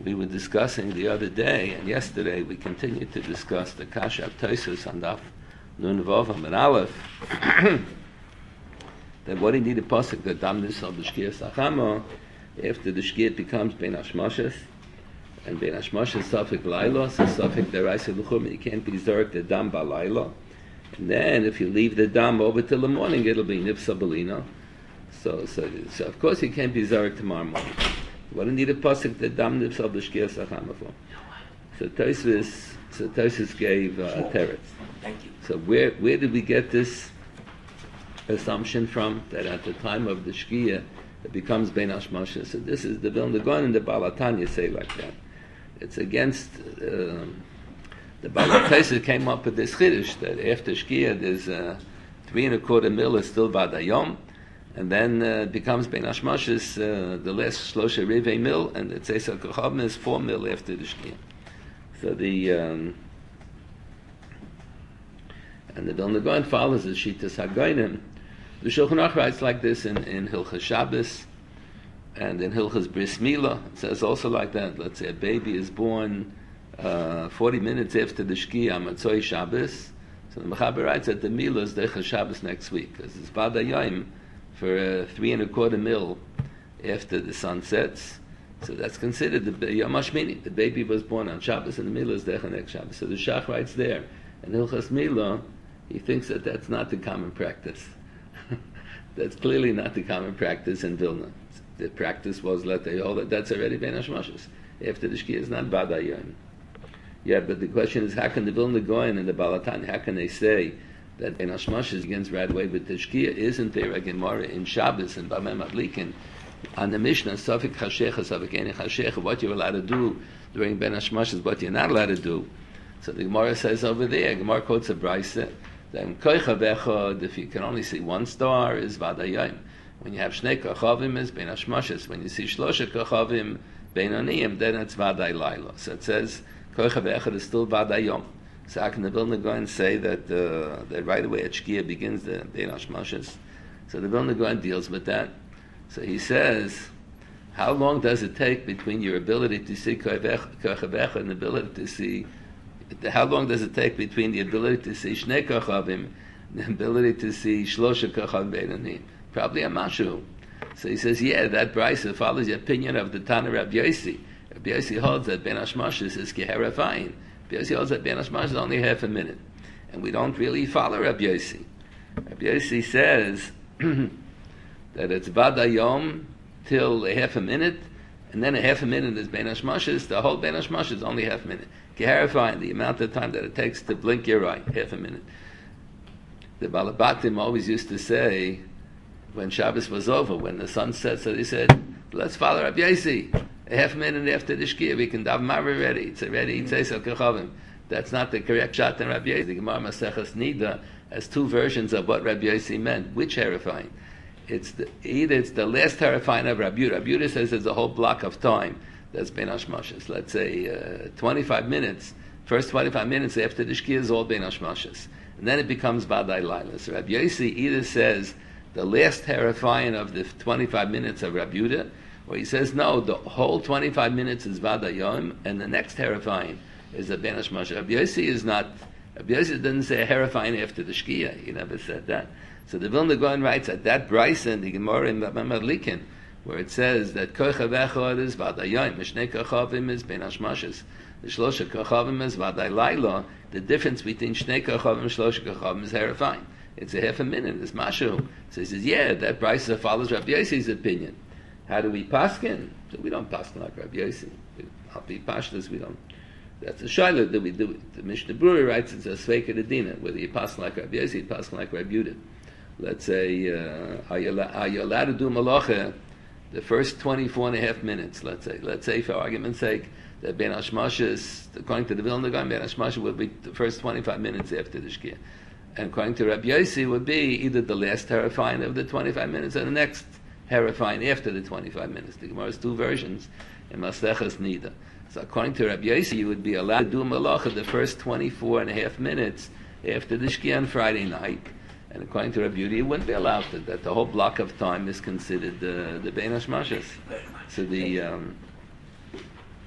We were discussing the other day, and yesterday we continued to discuss the Kasha of Tosfos on Daf Nun Vav and Aleph. That what he needed pasuk the Dam Nisal B'Shkiyas Achamo after the Shkiyat becomes Ben Hashmoshes, and Ben Hashmoshes Safik Laila, so Safik Deraisa L'Chum, you can't be Zarek the Dam Ba'Laila. And then if you leave the Dam over till the morning, it'll be Nifsa Balina. So of course you can't be Zarek tomorrow morning. What do you need a pasuk the Dam Nifsa B'Shkiyas Achamo for? So Tosfos gave a teretz. Thank you. So where did we get this assumption from, that at the time of the Shkia it becomes Ben Hashmoshes? So this is the Vilna Gaon and the Baal HaTanya say like that. It's against the Baal HaTanya came up with this chiddush that after Shkia there's 3.25 mil is still Vadayom, and then it becomes Ben Hashmoshes the last Shlosha Rivei mil, and it says Kochavim is 4 mil after the Shkia. So and the Vilna Gaon follows the Shitas HaGoinim. The Shulchan Aruch writes like this in Hilchas Shabbos and in Hilchas Bris Milah. It says also like that. Let's say a baby is born 40 minutes after the Shkia on Matzoi Shabbos. So the Mechaber writes that the Milah is Deichas Shabbos next week, because it's Vadayim for 3.25 mil after the sun sets. So that's considered the Yom HaShmini. The baby was born on Shabbos and the Milah is Deichas next Shabbos. So the Shach writes there in Hilchas Milah, he thinks that that's not the common practice. That's clearly not the common practice in Vilna. The practice was let they hold that that's already Ben Hashmoshes. After the Shkia is not Vadayim. Yeah, but the question is, how can the Vilna Gaon and the Baal HaTanya, how can they say that Ben Hashmoshes begins right away with the Shkia? Isn't there a Gemara in Shabbos and Bamem Adlikin on the Mishnah, Safik Chashecha, Safik Eni Chashecha, what you're allowed to do during Ben Hashmoshes, what you're not allowed to do? So the Gemara says over there, Gemara quotes a Brisa, if you can only see one star is Vadayim. When you have Shnei Kochavim is Ben Hashmoshes. When you see Shlosha Kochavim Ben Aniyim, then it's Vaday Laila. So it says Koicha Ve'echad is still Vadayom. So how can the Vilna Gaon say that right away at Shkia begins the Ben Hashmoshes? So the Vilna Gaon deals with that. So he says, how long does it take between your ability to see Koicha Ve'echad and the ability to see? How long does it take between the ability to see Shnei Kochavim and the ability to see Shlosha Kochavim Beinanim? Probably a mashu. So he says, yeah, that Brisa follows the opinion of the Tana Rabbi Yossi. Rabbi Yossi holds that Ben Hashmoshes is Keheravayin. Rabbi Yossi holds that Ben Hashmoshes is only half a minute. And we don't really follow Rabbi Yossi. Rabbi Yossi says that it's Vadayom till a half a minute, and then a half a minute is Ben Hashmoshes. The whole Ben Hashmoshes is only half a minute. Keheravayin, the amount of time that it takes to blink your eye, half a minute. The Balabatim always used to say, when Shabbos was over, when the sun set, so they said, let's follow Rabbi Yossi. A half minute after the Shkia, we can daven Marva ready. It's already Yitzesel Kechavim. That's not the correct shot in Rabbi Yossi. The Gemara Maseches Nida has two versions of what Rabbi Yossi meant. Which terrifying? Either it's the last terrifying of Rabbi Yehuda. Rabbi Yehuda says there's a whole block of time that's Ben Hashmoshes. Let's say 25 minutes. First 25 minutes after the Shkia is all Ben Hashmoshes. And then it becomes Vaday Laila. So Rabbi Yossi either says the last terrifying of the 25 minutes of Rabbi Yehuda, or he says, no, the whole 25 minutes is Vadayom, and the next terrifying is a Ben Hashmoshes. Rabbi Yossi is not, Rabbi Yossi didn't say terrifying after the Shkia. He never said that. So the Vilna Gaon writes at that Brisa in the Gemara in Bamem Adlikin, where it says that Koicha V'echad is Vadayom, Mishnei Kochavim is Ben Hashmoshes, the Shlosha Kochavim is Vaday Laila. The difference between Shnei Kochavim and Shlosha Kochavim is terrifying. It's a half a minute. It's mashu. So he says, yeah, that Brisa follows Rabbi Yossi's opinion. How do we paskin? So we don't paskin like Rabbi Yossi. I'll be pashtas. We don't. That's a shayla that we do it. The Mishnah Brura writes it's a sveika dedina. Whether you paskin like Rabbi Yossi, you paskin like Rabbi Yehuda. Let's say, are you allowed to do malacha the first 24.5 minutes? Let's say for argument's sake that Ben Hashmoshes, according to the Vilna Gaon, Ben Hashmoshes would be the first 25 minutes after the Shkia. And according to Rabbi Yossi, would be either the last terrifying of the 25 minutes or the next terrifying after the 25 minutes. The Gemara has two versions in Maseches Nida. So according to Rabbi Yossi, you would be allowed to do malacha the first 24.5 minutes after the Shkia on Friday night. And according to Rabbi Yehuda, you wouldn't be allowed to. That the whole block of time is considered the Ben Hashmoshes. So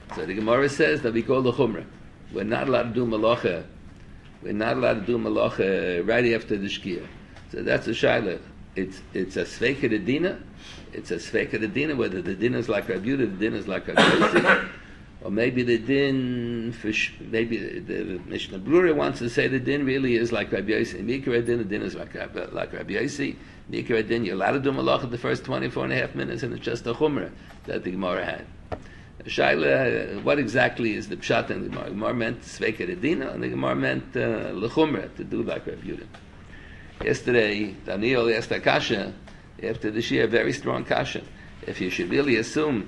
So the Gemara says that we go l'chumra. We're not allowed to do malacha. We're not allowed to do malacha right after the shkia. So that's a shaila. It's a sveika de dina. It's a sveika de dina. Whether the din is like Rabbi Yehuda, the din is like Rabbi Yossi, or maybe the din. Maybe the Mishnah Brura wants to say the din really is like Rabbi Yossi. Mikra din, the din is like Rabbi Yossi. Mikra din, you're allowed to do malacha the first 24 and a half minutes, and it's just a chumrah that the Gemara had. Shaila, what exactly is the pshat in the Gemara? The Gemara meant sveika de dina, and the Gemara meant lechumra, to do like Rabbi Yehuda. Yesterday, Daniel asked a kasha after the Shia, a very strong kasha. If you should really assume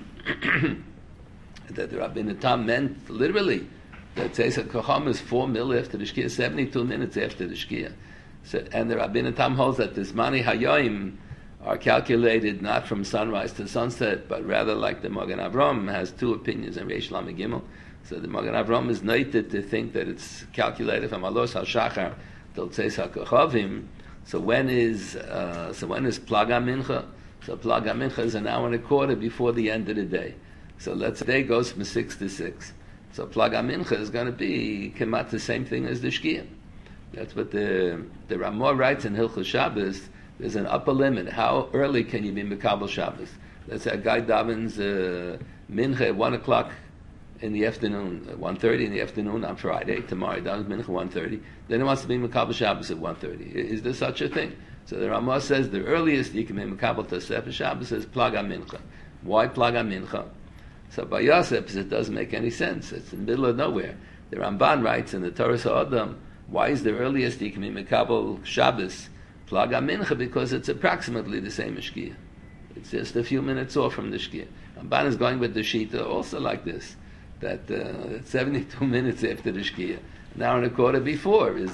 that the Rabbeinu Tam meant literally that Tzeitzat Kocham is 4 mil after the Shkia, 72 minutes after the Shkia. So, and the Rabbeinu Tam holds that the Zmani Hayoim are calculated not from sunrise to sunset, but rather like the Magen Avram has two opinions in Reish Lamed Gimel. So the Magen Avram is noted to think that it's calculated from Alos HaShachar till Tzeitzat Kochavim. So when is Plaga Mincha? So Plaga Mincha is an hour and a quarter before the end of the day. So let's say the day goes from 6 to 6. So Plaga Mincha is going to be kemat the same thing as the Shkia. That's what the Ramah writes in Hilchos Shabbos. There's an upper limit. How early can you be Mekabel Shabbos? Let's say a guy davens Mincha at 1 o'clock in the afternoon, 1:30 in the afternoon on Friday. Tomorrow he davens Mincha 1:30. Then he wants to be Mekabel Shabbos at 1:30. Is there such a thing? So the Ramah says the earliest you can be Mekabel Tosefes Shabbos is Plaga Mincha. Why Plaga Mincha? So by Yosef, it doesn't make any sense. It's in the middle of nowhere. The Ramban writes in the Torah Ha'adam, why is the earliest you can be Mekabel Shabbos Plaga Mincha? Because it's approximately the same as Shkia. It's just a few minutes off from the Shkia. Ramban is going with the Shita also like this, that 72 minutes after the Shkia, an hour and a quarter before is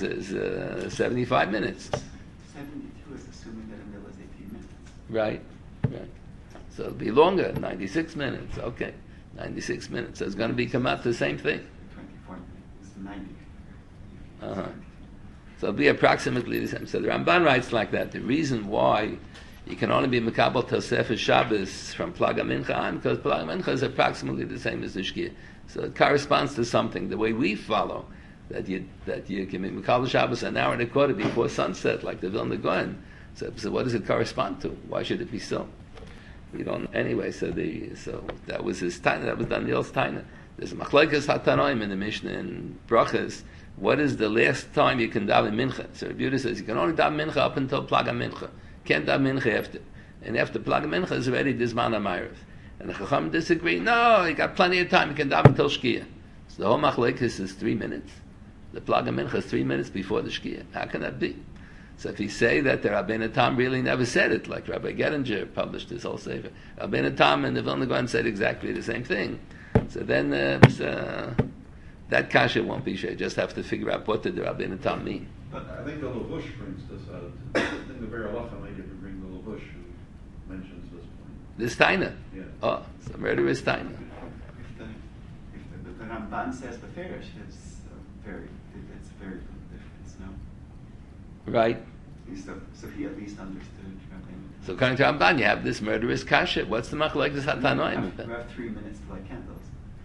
75 minutes. 72 is assuming that a mill is 18 minutes. Right. So it'll be longer, 96 minutes. Okay, 96 minutes. So it's going to be come out the same thing. 24 minutes is 90. So it'll be approximately the same. So the Ramban writes like that. The reason why you can only be Mekabel Tosefes Shabbos from Plaga Mincha on, because Plaga Mincha is approximately the same as the Shkia. So it corresponds to something. The way we follow, that you can be Mekabel Shabbos an hour and a quarter before sunset, like the Vilna Gaon. So what does it correspond to? Why should it be so? We don't. Anyway, so that was his taina. That was Daniel's taina. There's a machlekes hatanoim in the Mishnah in Brachas. What is the last time you can daven mincha? So Rabbi Yehuda says you can only daven mincha up until Plaga Mincha. Can't daven mincha after. And after Plaga Mincha is already Dizman HaMa'ariv. And the Chacham disagree. No, you got plenty of time. You can daven until Shkia. So the whole machlekes is 3 minutes. The Plaga Mincha is 3 minutes before the Shkia. How can that be? So if you say that the Rabbeinu Tam really never said it, like Rabbi Gettinger published his whole sefer, Rabbeinu Tam and the Vilna Gaon said exactly the same thing. So then that kasha won't be sure. You just have to figure out what did the Rabbeinu Tam mean. But I think the Lavush brings this out. I think the Be'er Halacha might even bring the Lavush who mentions this point. This taina? Yeah. Oh, so murder is taina. If the Ramban says the Farish, it's very good difference, no? Right. So he at least understood. So according to Ramban, you have this murderous kasha. What's the machlekes hatanoim? We have 3 minutes to light candles.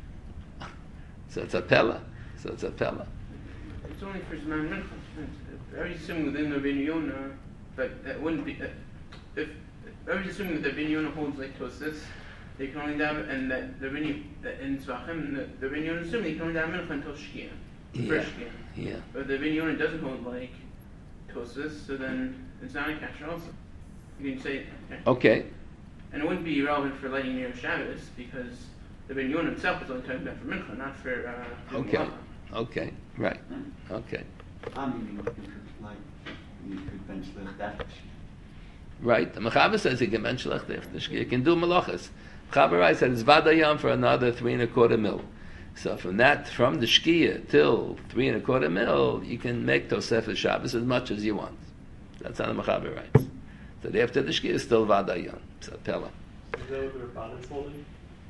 So it's a pella. It's only for Zman Mincha. I was assuming within the Binyona, but that wouldn't be. If I was assuming that the Binyona holds like Tosis, they can only daven, and that the Binyona in Tzvachim, the Binyona assuming they can only daven Mincha until Shkia, first Shkia. Yeah. But the Binyona doesn't hold like Tosis, so then it's not a kasha also. You can say Okay. and it wouldn't be relevant for lighting near Shabbos because the Binyona itself is only talking about for Mincha, not for Okay. Right. Okay. Meaning you could bench that. Right. The Mechaber says he can bench lech the Shkia. He can do malachas. Mechaber writes that it's vadayam for another 3 1/4 mil. So from the Shkia till 3 1/4 mil, you can make Tosefes Shabbos as much as you want. That's how the Mechaber writes. So after the Shkia is still vadayam. So Pella. Is that what the Ramban is holding?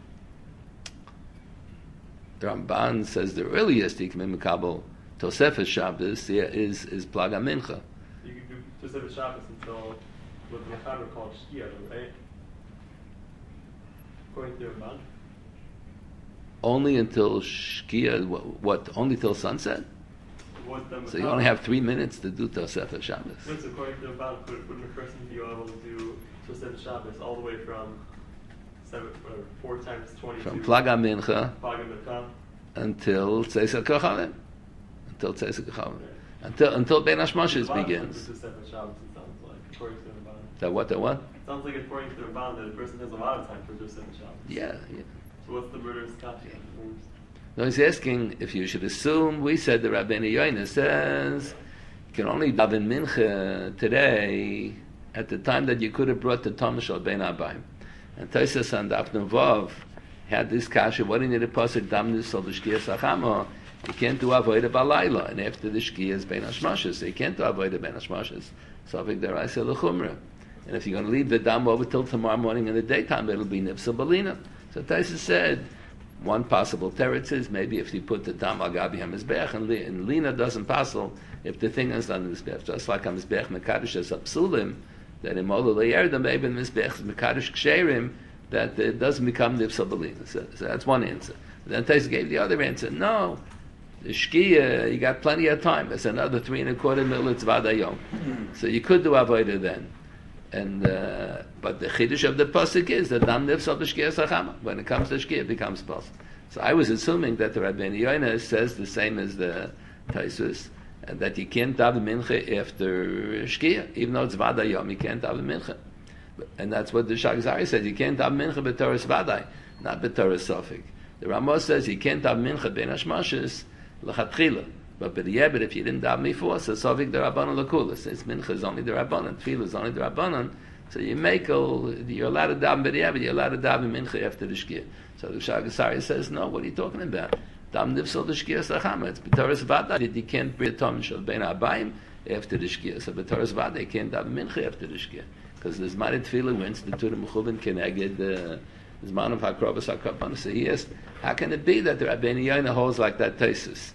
The Ramban says the earliest you can be Mekabel Tosefes Shabbos is Plaga Mincha. You can do Tosefes Shabbos until what the Mechaber called Shkia, right? According to the Ramban. Only until Shkia, what? Only till sunset? So you only have 3 minutes to do Tosefet Shabbos. Yes, according to the Ramban, wouldn't a person be able to do Tosefet Shabbos all the way from 4 times 22? From Plaga Mincha Plaga Mincha. until Tzeiser Kachavim. Until Ben Hashmoshes begins. Tosefet Shabbos, it sounds like, according to the Ramban. That what? It sounds like according to the Ramban that a person has a lot of time for Tosefet Shabbos. Yeah. So what's the murderous kasha? No, he's asking if you should assume. We said the Rabbeinu Yoina says you can only daven mincha today at the time that you could have brought the Tamashal Ben Abayim. And Tosas and Daf Vav had this kasha. What do you need a pasuk damnus of the Shkiyas Achama? You can't do avodah balayla, and after the Shkiyas Ben Hashmashas, so you can't do avodah Ben Hashmashas. So Avik Deraisa L'Chumra. And if you're going to leave the dam over till tomorrow morning in the daytime, it'll be Nifsa Balina. So Tosas said, one possible teretz is maybe if you put the dam al gabi hamizbech and lina doesn't passel if the thing is on the mizbech, just like a mizbech mekadosh as apsulim, that in mola le'yerdam maybe mizbech mekadosh ksherim, that it doesn't become nifsa balina. So that's one answer. Then Tais gave the other answer. No, the shkia you got plenty of time. It's another 3 1/4 minutes vadayom. So you could do avodah then. And but the chiddush of the pasuk is that dam nifs of the shkia sachama. When it comes to shkia, it becomes pasuk. So I was assuming that the Rabbeinu Yoina says the same as the Taisus, and that you can't daven mincha after shkia, even though it's vadayom, you can't daven mincha. And that's what the Shagzari said. You can't daven mincha b'toras vaday, not b'toras sofik. The Ramos says you can't daven mincha ben hashmashis l'chatchila. But if you didn't daven before, so sovik the rabbanon lakula. Since mincha is only the rabbanon, tefillah is only the rabbanon, so you're allowed to daven b'di'evit, you're allowed to daven mincha after the shkia. So the Shagasari says, no, what are you talking about? Daven nifsal the shkia sachama. It's b'toras vada. You can't bring a tom shel ben abayim after the shkia. So b'toras vada you can't daven mincha after the shkia because the zman tefillah wins the turim mechuvin keneged the zman of hakrobas hakabana. So he asked, how can it be that the Rabbeinu Yoina holds like that Taisus?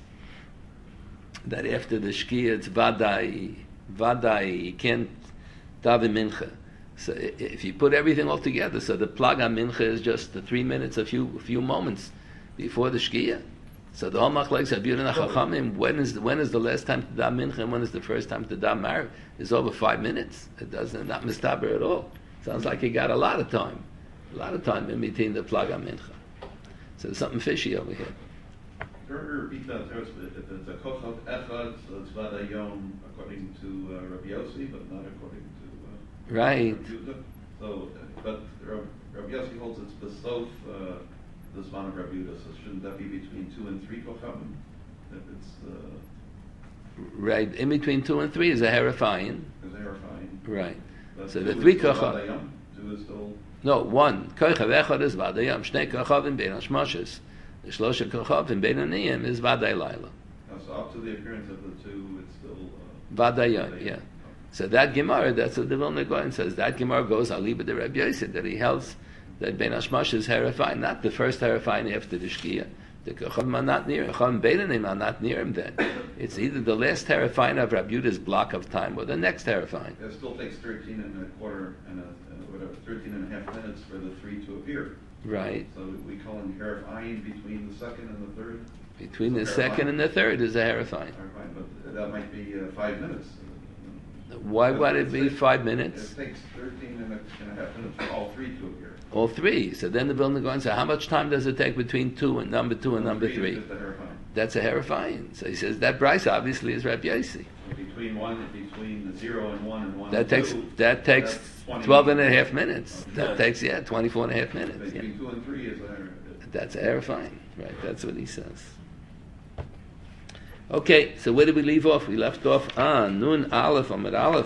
That after the shkia it's vadai, you can't daven mincha. So if you put everything all together, so the plaga mincha is just the 3 minutes, a few moments before the shkia. So the whole machlokes of Yudin Chachamim, when is the last time to daven mincha and when is the first time to daven Mariv? Is over 5 minutes. It doesn't not mistaber at all. Sounds like you got a lot of time in between the plaga mincha. So there's something fishy over here. Can you repeat that? If it's a kochot echad, so it's vadayom according to Rabbi Yossi, but not according to right. Rabbi Yehuda. So, but Rabbi Yossi holds it's besof the zman of Rabbi Yehuda. So shouldn't that be between 2 and 3 kochavim? If it's right in between 2 and 3 is a herafayin. Is a herafayin. Right. But So the 3 kochav. 2 is still. No, 1 kochav echad is vadayom. Shnei kochavim ben hashmoshes. The shlosha kochavim ben aniyim is vaday laila. So up to the appearance of the 2, it's still Vadayom, yeah. So that Gemara, that's what the Vilna Gaon says. That Gemara goes aliba de Rabbi Yosef, that he holds that ben hashmash is herafayin, not the first herafayin after the shkia. The kochavim are not near him. Kochavim ben aniyim are not near him then. It's either the last herafayin of Rabbi Yehuda's block of time or the next herafayin. It still takes 13 and a half minutes for the 3 to appear. Right. So we call him Harif Ayin between the second and the third. Between the second and the third is a herafayin. But that might be 5 minutes. Why would it be 5 minutes? It takes 13 and a half minutes for all 3 to appear. All 3. So then the Vilna Gaon says, how much time does it take between number 2 and number 3? Is the Harif Ayin. That's a herafayin. So he says that Bryce obviously is Rabbi Yossi. Between 0 and 1 and 1 That and 2. That takes 12 and a half minutes. That takes 24 and a half minutes. Between Yeah. 2 and 3 is a Harif. That's Arafine, right? That's what he says. Okay, so where did we leave off? We left off on Nun Aleph Amid Aleph.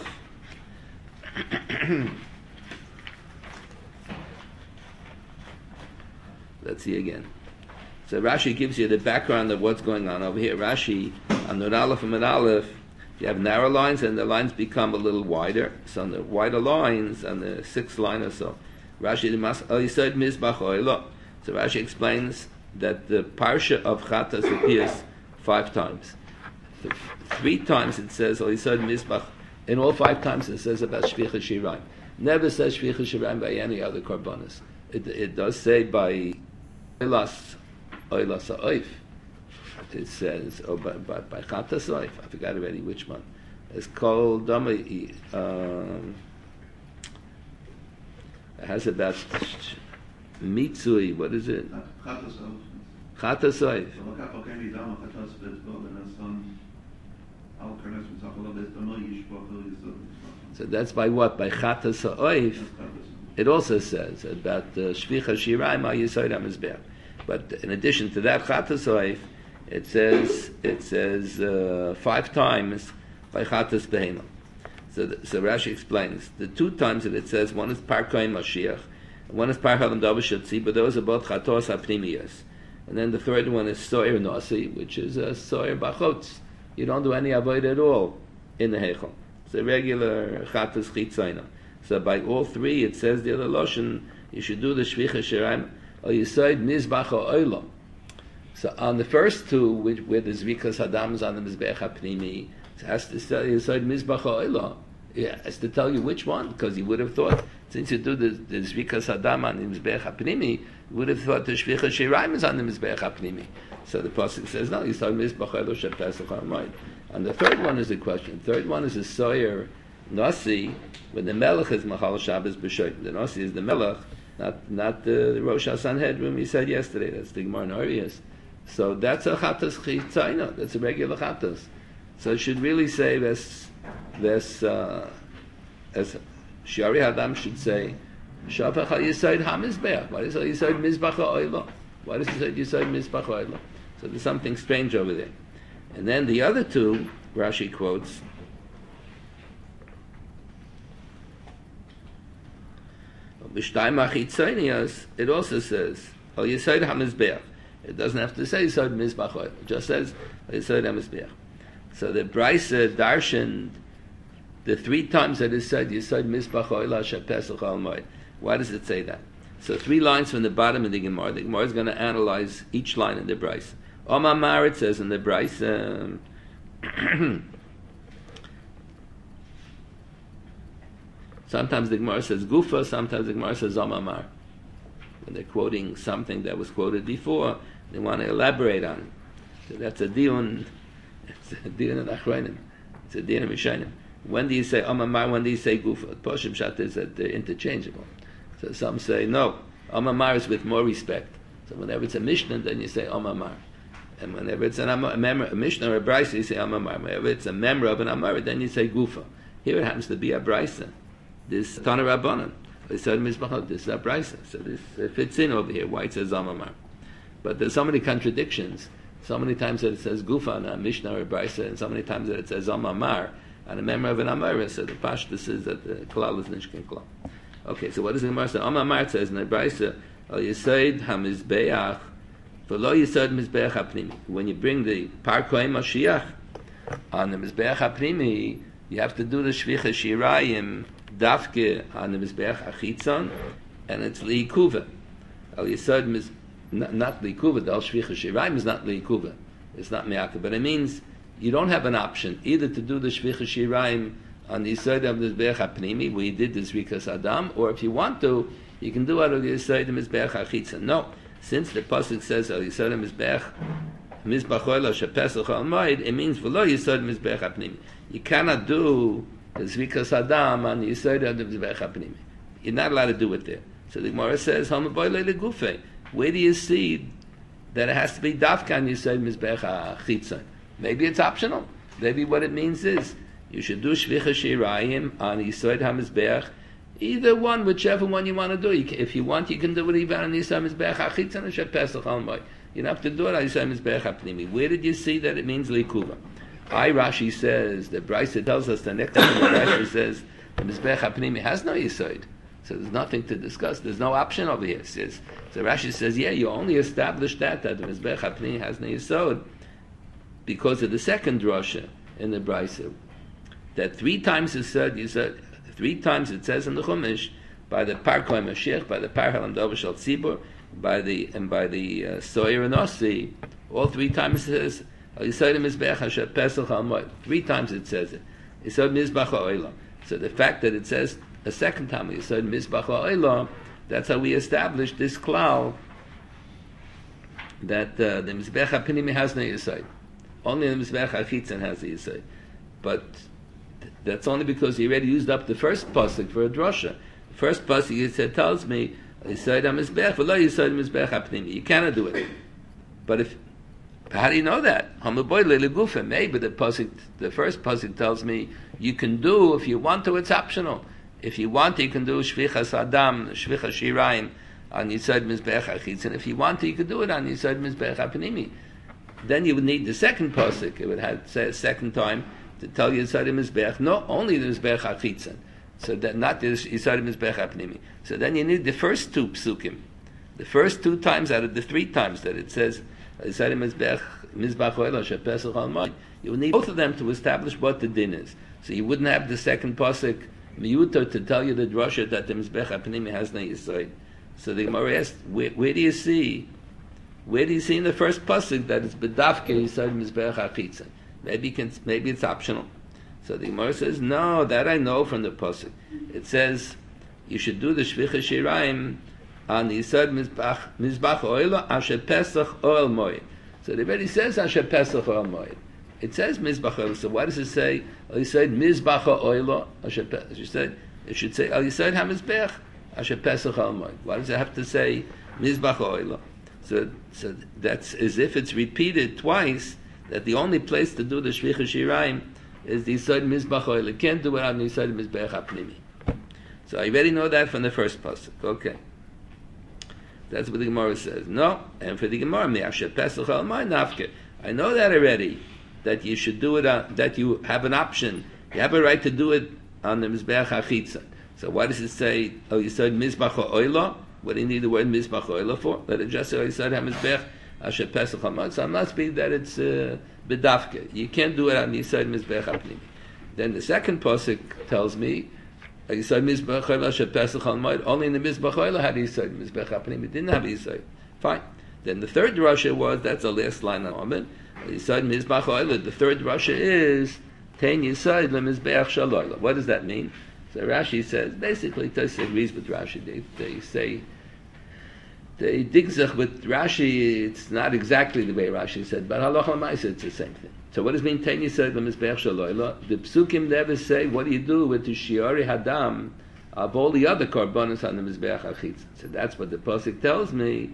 Let's see again. So Rashi gives you the background of what's going on over here. Rashi on Nun Aleph Amid Aleph, you have narrow lines and the lines become a little wider. So on the wider lines, on the 6th line or so, Rashi said Mizbach Oilo. So Rashi explains that the parsha of Chatas appears 5 times. 3 times it says Olisad Mizbach. In all 5 times it says about Shvicha Shirayim. Never says Shvicha Shirayim by any other korbanos. It does say by Elas Oila Sa'oif, it says, or by Chata Sa'oif, I forgot already which one. It's called it has about Mitsui, what is it? Chata Sa'oif. So that's by what? By Chata Sa'oif. It also says about Shvicha Shiraim Al Yisoid HaMizbeach. But in addition to that Chata Sa'oif, it says 5 times by Chatas Behema. So Rashi explains the 2 times that it says, one is Par Kohen Mashiach, and one is Par Halam Davar Shatzi, but those are both Chatos HaPnimiyos. And then the third one is Soyer Nasi, which is Soyer Bachotz. You don't do any avoid at all in the Heichel. It's a regular Chatas Chitzayna. So by all 3, it says the other Loshen, you should do the Shvicha Shiraim or Yisoid Mizbach Ha'olam. So on the first 2, where the Zvikas Hadam is on the Mizbech HaPnimi, it has to tell you Yisoid Mizbach Ha'olam. Yeah, it has to tell you which one, because you would have thought, since you do the Zvikas Hadam on the Mizbech HaPnimi, you would have thought the Shvicha Shiraim is on the Mizbech HaPnimi. So the Pasuk says, no, Yisoid Mizbach Ha'olam Shel Pesach HaMoed. And the third one is the question. The third one is a Soyer Nasi, when the Melech is Machal Shabbos B'Shoyim. The Nasi is the Melech, not the Rosh HaSanhedrin we said yesterday. That's the Gemara in Arias. So that's a Chatas Chitzayna. That's a regular Chatas. So it should really say this as Shari Hadam should say, Shafach HaYisoid HaMizbeach. Why does it say Yisoid Mizbach HaOyla? Why does it say Yisoid Mizbach HaOyla? So there's something strange over there. And then the other 2, Rashi quotes, it also says, Al Yisoid HaMizbeach. It doesn't have to say Yisoid Mizbach HaOyla. It just says Yisoid HaMizbeach. So the Brisa darshan the 3 times that it said Yisoid Mizbach HaOyla Shel Pesach HaMoed. Why does it say that? So 3 lines from the bottom of the Gemara. The Gemara is going to analyze each line in the Brisa. Omar, it says in the Brisa, sometimes the Gemara says Gufa, sometimes the Gemara says Omar. When they're quoting something that was quoted before, they want to elaborate on it. So that's a dion. It's a dion of Achronim. It's a dion of Mishayim. When do you say Omar? When do you say Gufa? Poshim Shat is that they're interchangeable. So some say no. Omar is with more respect. So whenever it's a Mishnah, then you say Omar. And whenever it's a Mishnah or a Brisa, you say Amar. Whenever it's a member of an Amar, then you say Gufa. Here it happens to be a Brisa. This Tana Rabbanan. They said Mizbachot, this is a Brisa. So this fits in over here, why it says Amar. But there's so many contradictions. So many times that it says Gufa on a Mishnah or a Brisa, and so many times that it says Amar on a member of an Amar. So the Pashtus is that the Klal is Nishkin Klal. Okay, so what does the Gemara say? Amar says in the Brisa, Al Yisoid HaMizbeach, V'lo Yisoid Mizbeach HaPnimi. When you bring the Par Kohen Mashiach on the Mizbeach HaPnimi, you have to do the Shvicha Shirayim Dafke on the Mizbeach HaChitzon, and it's Liikuva. Al Yisoid not Liikuva, the Al Shvicha Shirayim is not Liikuva. It's not Me'aka, but it means you don't have an option either to do the Shvicha Shirayim on the Yisoid of the Mizbeach HaPnimi, where you did the Zrikas Adam, or if you want to, you can do it on the Yisoid of the Mizbeach HaChitzon. No. Since the pasuk says Al Yisod Mizbech Mizbach Ha'olah Shepesach HaMoed, it means V'lo Yisod Mizbech HaPnimi. You cannot do the Zvikas Adam on the Yisod of the Mizbech HaPnimi. You're not allowed to do it there. So the Gemara says Hamaboy Le'Legufei. Where do you see that it has to be Dafka on Yisod Mizbech HaChitzon? Maybe it's optional. Maybe what it means is you should do Shvicha Shirayim on Yisod HaMizbech. Either one, whichever one you want to do. If you want, you can do it even on Yisrael Mizbeach HaChitzon or Shepesach HaMoed. You don't have to do it on Yisrael Mizbeach HaPnimi. Where did you see that it means Likuva? Rashi says, the Brisa tells us, the next time the Rashi says, the Mizbeach HaPnimi has no Yisod. So there's nothing to discuss. There's no option over here. So Rashi says, yeah, you only established that the Mizbeach HaPnimi has no Yisod because of the second drasha in the Brisa. That 3 times it said, Yisod, 3 times it says in the Chumash, by the Par Kohen Mashiach, by the Par Halam Davar Shel Tzibur, by the Soyer Nasi, all 3 times it says Yisoid Mizbeach Hashem Pesach HaMoed. 3 times it says it. Yisoid Mizbach HaOyla. So the fact that it says a second time Yisoid Mizbach HaOyla, that's how we establish this klal that the Mizbech HaPnimi has no Yisod. Only the Mizbech HaChitzon has the Yisod. But that's only because he already used up the first pasuk for a drasha. The first pasuk he said tells me Yisod HaMizbech, v'lo Yisod Mizbech HaPnimi. You cannot do it. But how do you know that? Hamaboy le'legufa. Maybe the first pasuk tells me you can do, if you want to, it's optional. If you want, you can do Shvichas Adam, Shvichas Shirayim on Yisod Mizbech HaChitzon. If you want to, you could do it on Yisod Mizbech HaPnimi. Then you would need the second pasuk. It would have to say a second time to tell you Yisod Mizbech. No, only the Mizbech HaChitzon. So that not the Yisod Mizbech HaPnimi. So then you need the first two psukim. The first 2 times out of the 3 times that it says Yisod Mizbech Oila Shepesach Almay. You would need both of them to establish what the din is. So you wouldn't have the second pasuk miyuto to tell you the drasha that the Mizbech HaPnimi has no Yisod. So the Gemara asked, where do you see in the first pasuk that it's bedafke Yisod Mizbech HaChitzon? Maybe it's optional. So the Gemara says, no, that I know from the pasuk. It says you should do the Shvichas Shirayim on the Yisod Mizbach Oila Asher Pesach Oil Moed. So it already says Asher Pesach Oil Moed. It says Mizbach Oila. So why does it say Yisod Mizbach Oila Asher Pesach? It should say Yisod HaMizbech Asher Pesach Oil Moed. Why does it have to say Mizbach Oila? So that's as if it's repeated twice. That the only place to do the Shvichas Shirayim is the Yisod Mizbach Oila. You can't do it on the Yisod Mizbech HaPnimi. So I already know that from the first pasuk. Okay. That's what the Gemara says. No, and for the Gemara, Me'asher Pesach Al Mai Nafke. I know that already, that you should do it that you have an option. You have a right to do it on the Mizbeach HaChitzon. So why does it say, oh, you said Mizbach HaOila? What do you need the word Mizbach HaOila for? Let it just say, oh, you said HaMizbeach Asher Pesach Al Mai. So it must be that it's Bedafke. You can't do it on the Yisod Mizbeach HaPnimi. Then the second pasuk tells me, Yisod Mizbach HaOila Asher Pesach Al Mai. Only in the Mizbach HaOila had Yisod Mizbeach HaPnimi. It didn't have Yisod. Fine. Then the third Rasha was, that's the last line on Omen, Yisod Mizbach HaOila. The third Rasha is, Tein Yisod LeMizbeach Shaloila. What does that mean? So Rashi says, basically, Tosfos agrees with Rashi. They say, they digzach with Rashi, it's not exactly the way Rashi said, but halacha l'maisa, it's the same thing. So what does it mean, Tein Yisod LeMizbeach Shaloila? The psukim never say, what do you do with the shiori hadam of all the other korbanos on the Mizbeach HaChitzon? So that's what the pasuk tells me.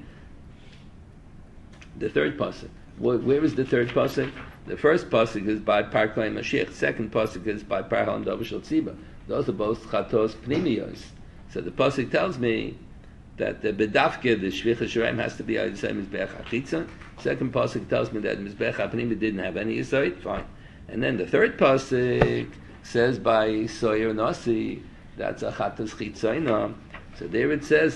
The third pasuk. Where is the third pasuk? The first pasuk is by Parklei Mashiach. The second pasuk is by Parhal and Dovashal Tziba. Those are both chatos pnimiyos. So the pasuk tells me that the bedafke, the Shvichas Shirayim, has to be the same as Mizbeach HaChitzon. Second pasuk tells me that Mizbeach HaPnimi didn't have any Yisod. Fine. And then the third pasuk says by Soyer Nasi, that's a chatos chitzayna. So there it says,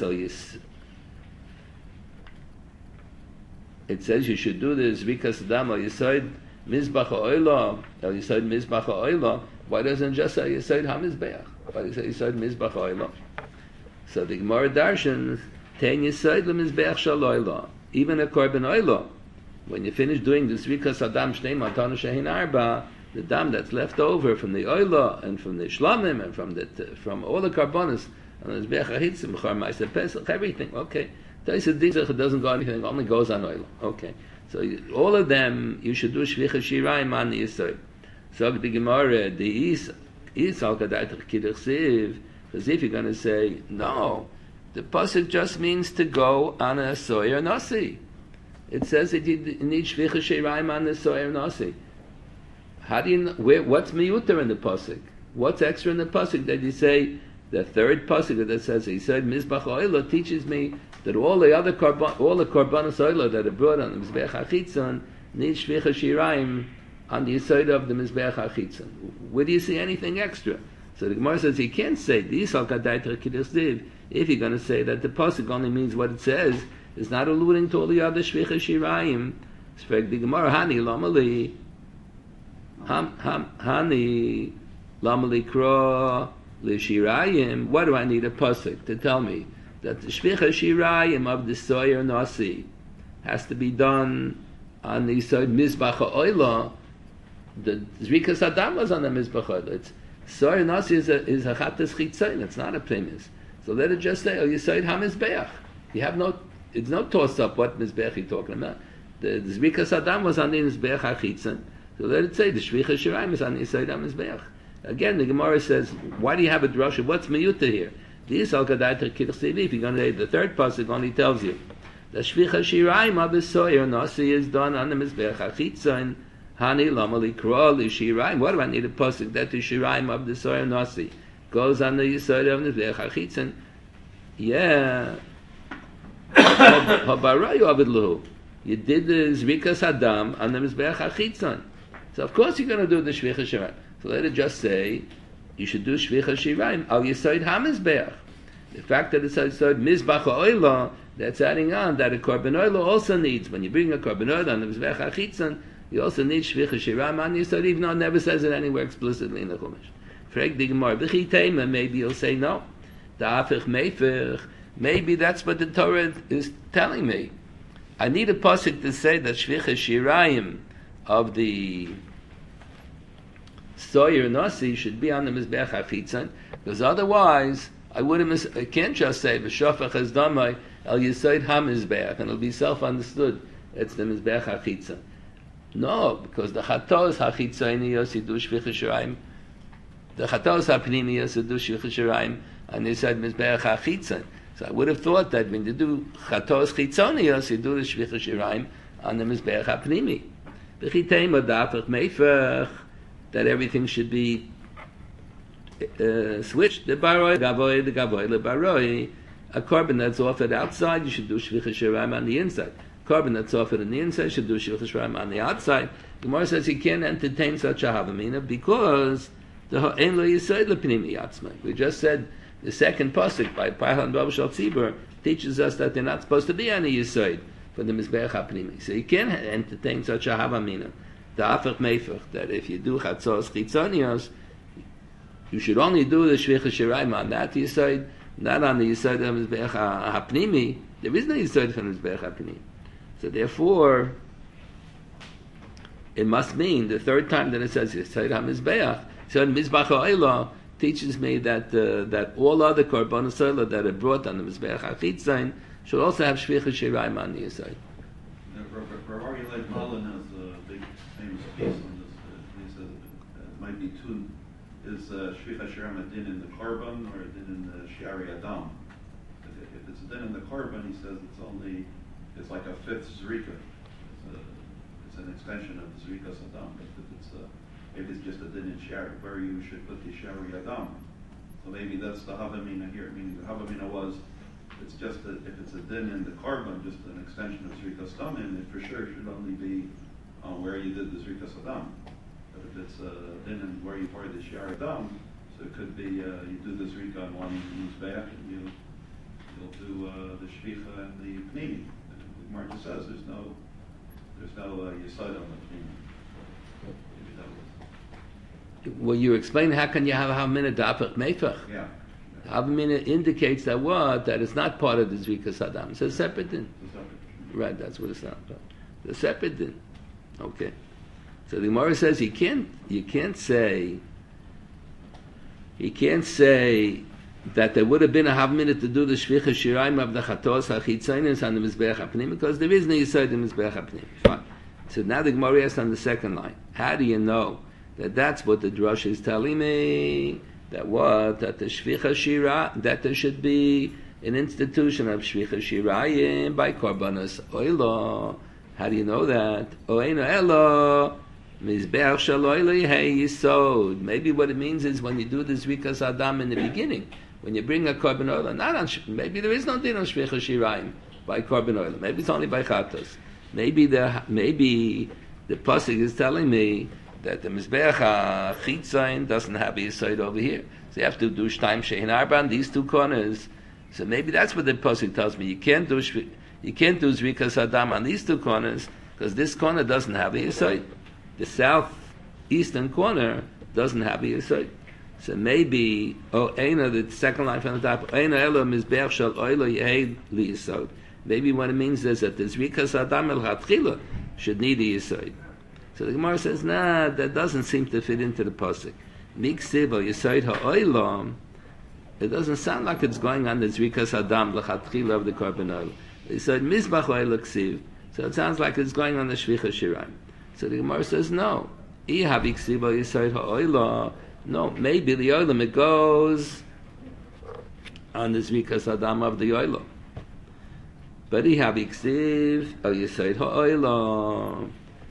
it says you should do the Zrikas Adam al Yisod Mizbach HaOila, al Yisod Mizbach HaOila. Why doesn't it just say Yisod HaMizbeach? Why does it say Yisod Mizbach HaOila? So the Gemara Darshan, Tein Yisod LeMizbeach Shaloila. Even a Korban Oila, when you finish doing the Zrikas Adam Shnei Matana Shehin Arba, the dam that's left over from the Oila and from the Shlamim and from all the Karbonis, and the Mizbeach HaChitzon, B'char Ma'aseh Pesach, everything. Okay. Taisa Dizach, it doesn't go on anything, it only goes on oil. Okay. So all of them, you should do Shvichas Shirayim on the Yisod. So the Gemara, the Is al Kadaytach Kidduch Siv, because if you're going to say, no, the pasuk just means to go on a Soyer Nasi. It says that you need Shvichas Shirayim on the Soyer Nasi. How do you know, what's miyuter in the pasuk? What's extra in the pasuk that you say, the third pasuk that says, he said, Mizbach HaOila teaches me that all the korbanos oila that are brought on the Mizbeach HaChitzon need Shvichas Shirayim on the Yisod of the Mizbeach HaChitzon. Where do you see anything extra? So the Gemara says you can't say this al kadayter kiddush div if you're going to say that the pasuk only means what it says, is not alluding to all the other Shvichas Shirayim. So the Gemara hani lamali hani lamali kro l'shirayim. What do I need a pasuk to tell me that the Shvichas Shirayim of the Soyer Nasi has to be done on the Yisod Mizbach HaOila? The Zrikas Adam was on the Mizbach HaOila. Soyer Nasi is a chatas chitzayin. It's not a premise. So let it just say, oh, Yisod HaMizbeach. You have no it's not toss up what Mizbeach you're talking about. The Zrikas Adam was on the Mizbeach HaChitzon. So let it say the Shvicha Shirayim is on the Yisod HaMizbeach. Again, the Gemara says, why do you have a drasha? What's Miyuta here? If you're going to read the third pasuk, only tells you the Shvicha Shirayim of the Soyer Nasi is done on the Mizbeach HaChitzon. Hani Lama Likra Shirayim. What do I need a pasuk that the Shirayim of the Soyer Nasi goes on the Yisod of the Mizbeach HaChitzon? Yeah. You did the Zrikas Adam on the Mizbeach HaChitzon. So of course you're going to do the Shvicha Shirayim. So let it just say, you should do Shvicha Shirayim al Yisod HaMizbeach. The fact that it says Mizbach HaOila, that's adding on that a Korban Oila also needs, when you bring a Korban Oila on the Mizbeach HaChitzon, you also need Shvicha Shirayim on Yisod, even though it never says it anywhere explicitly in the Chumash. Frag the Gemara, maybe you'll say no. Da'afich meifich. Maybe that's what the Torah is telling me. I need a pasuk to say that Shvicha Shirayim of the Soyer Nasi should be on the Mizbeach HaChitzon, because otherwise I can't just say V'shofach Hazdamai El Yisod HaMizbeach, and it'll be self-understood. It's the Mizbeach HaChitzon. No, because the Chatos HaChitzoniyos Yidu Shvicha Shirayim, the Chatos HaPnimiyos Yidu Shvicha Shirayim, and they said Mizbeach HaChitzon. So I would have thought that when you do Chatos Chitzonios, you do the Shvicha Shirayim on the Mizbeach HaPnimi. V'chiteim adafach meifach, that everything should be switched. The baroi, the gavoy, the baroi. A korban that's offered outside, you should do Shvicha Shirayim on the inside. Korban that's offered on the inside, you should do Shvicha Shirayim on the outside. The Gemara says you can't entertain such a havamina because the Ein Lo Yisod L'Pnimi Yatzmai. We just said the second pasuk by Paihan Babashal Tzibur teaches us that they're not supposed to be any Yisod for the Mizbeach HaPnimi. So you can't entertain such a havamina. The Afach Meifach, that if you do Chatzos Chitzonios, you should only do the Shvicha Shirayim on that Yisod, not on the Yisod of Mizbeach HaPnimi. There is no Yisod for Mizbeach HaPnimi. So therefore, it must mean the third time that it says Yisod HaMizbeach, so in Mizbach HaOila, teaches me that that all other korbanos oila that are brought on the Mizbeach HaChitzon should also have Shvicha Shirayim on the Yisod. Rav Aryeh Malin has a big famous piece on this. He says it might be two. Is Shvicha Shirayim a din in the korban or a din in the Shiari Adam? If it's a din in the korban, he says it's like a fifth zrika. It's an extension of the zrikas Adam. If it's just a din in Shari, where you should put the Shari Adam. So maybe that's the Havamina here. Meaning the Havamina was, it's just that if it's a din in the korban, just an extension of Zrikas Adam, it for sure should only be where you did the Zrikas Adam. But if it's a din in where you poured the Shari Adam, so it could be you do the Zrika on one Mizbeach and you'll do the Shvicha and the Pnimi. The Gemara says there's no Yisod on the Pnimi. Well, you explain how can you have a havamina da'afach meifach? Yeah. Havamina indicates that what? That it's not part of the Zrikas Adam. It's a separate din. Right, that's what it's not. The separate din. Okay. So the Gemara says you can't say that there would have been a havamina to do the Shvicha Shirayim of the Chatos HaChitzonos on the Mizbeach HaPnim because there is no Yisod in the Mizbeach HaPnim. Fine. So now the Gemara asks on the second line, how do you know that's what the drush is telling me? That the Shvicha Shira, that there should be an institution of Shvicha Shirayim by Korbanos Oila. How do you know that? Oeino Elo Mizbeach Shaloila Hey Yisod. Maybe what it means is when you do the Zrikas Adam in the beginning, when you bring a Korban Oila, not on maybe there is no din on Shvicha Shirayim by Korban Oila. Maybe it's only by Chatos. Maybe the pasuk is telling me that the Mizbeach HaChitzon doesn't have a Yisod over here. So you have to do Shtaim Shein Arba on these two corners. So maybe that's what the pasuk tells me. You can't do Zrikas Adam on these two corners because this corner doesn't have a Yisod. The southeastern corner doesn't have a Yisod. So maybe the second line from the top, Elo Mizbeach Shal Oilo Yehed Li Yisod. Maybe what it means is that the Zrikas Adam El Hatchila should need a Yisod. So the Gemara says, nah, that doesn't seem to fit into the pasuk. Miksiv or Yisod HaOilam, it doesn't sound like it's going on the Zrikas Adam, the Chatchila of the Korban Oil. Yisod Mizbach Oila Ksiv. So it sounds like it's going on the Shvicha Shirayim. So the Gemara says no. Ihavi Ksiv Yisod Ha'oila. No, maybe the Oilam it goes on the Zvikas Adam of the Oila. But Ihavi Ksiv Yisod Ha'oila.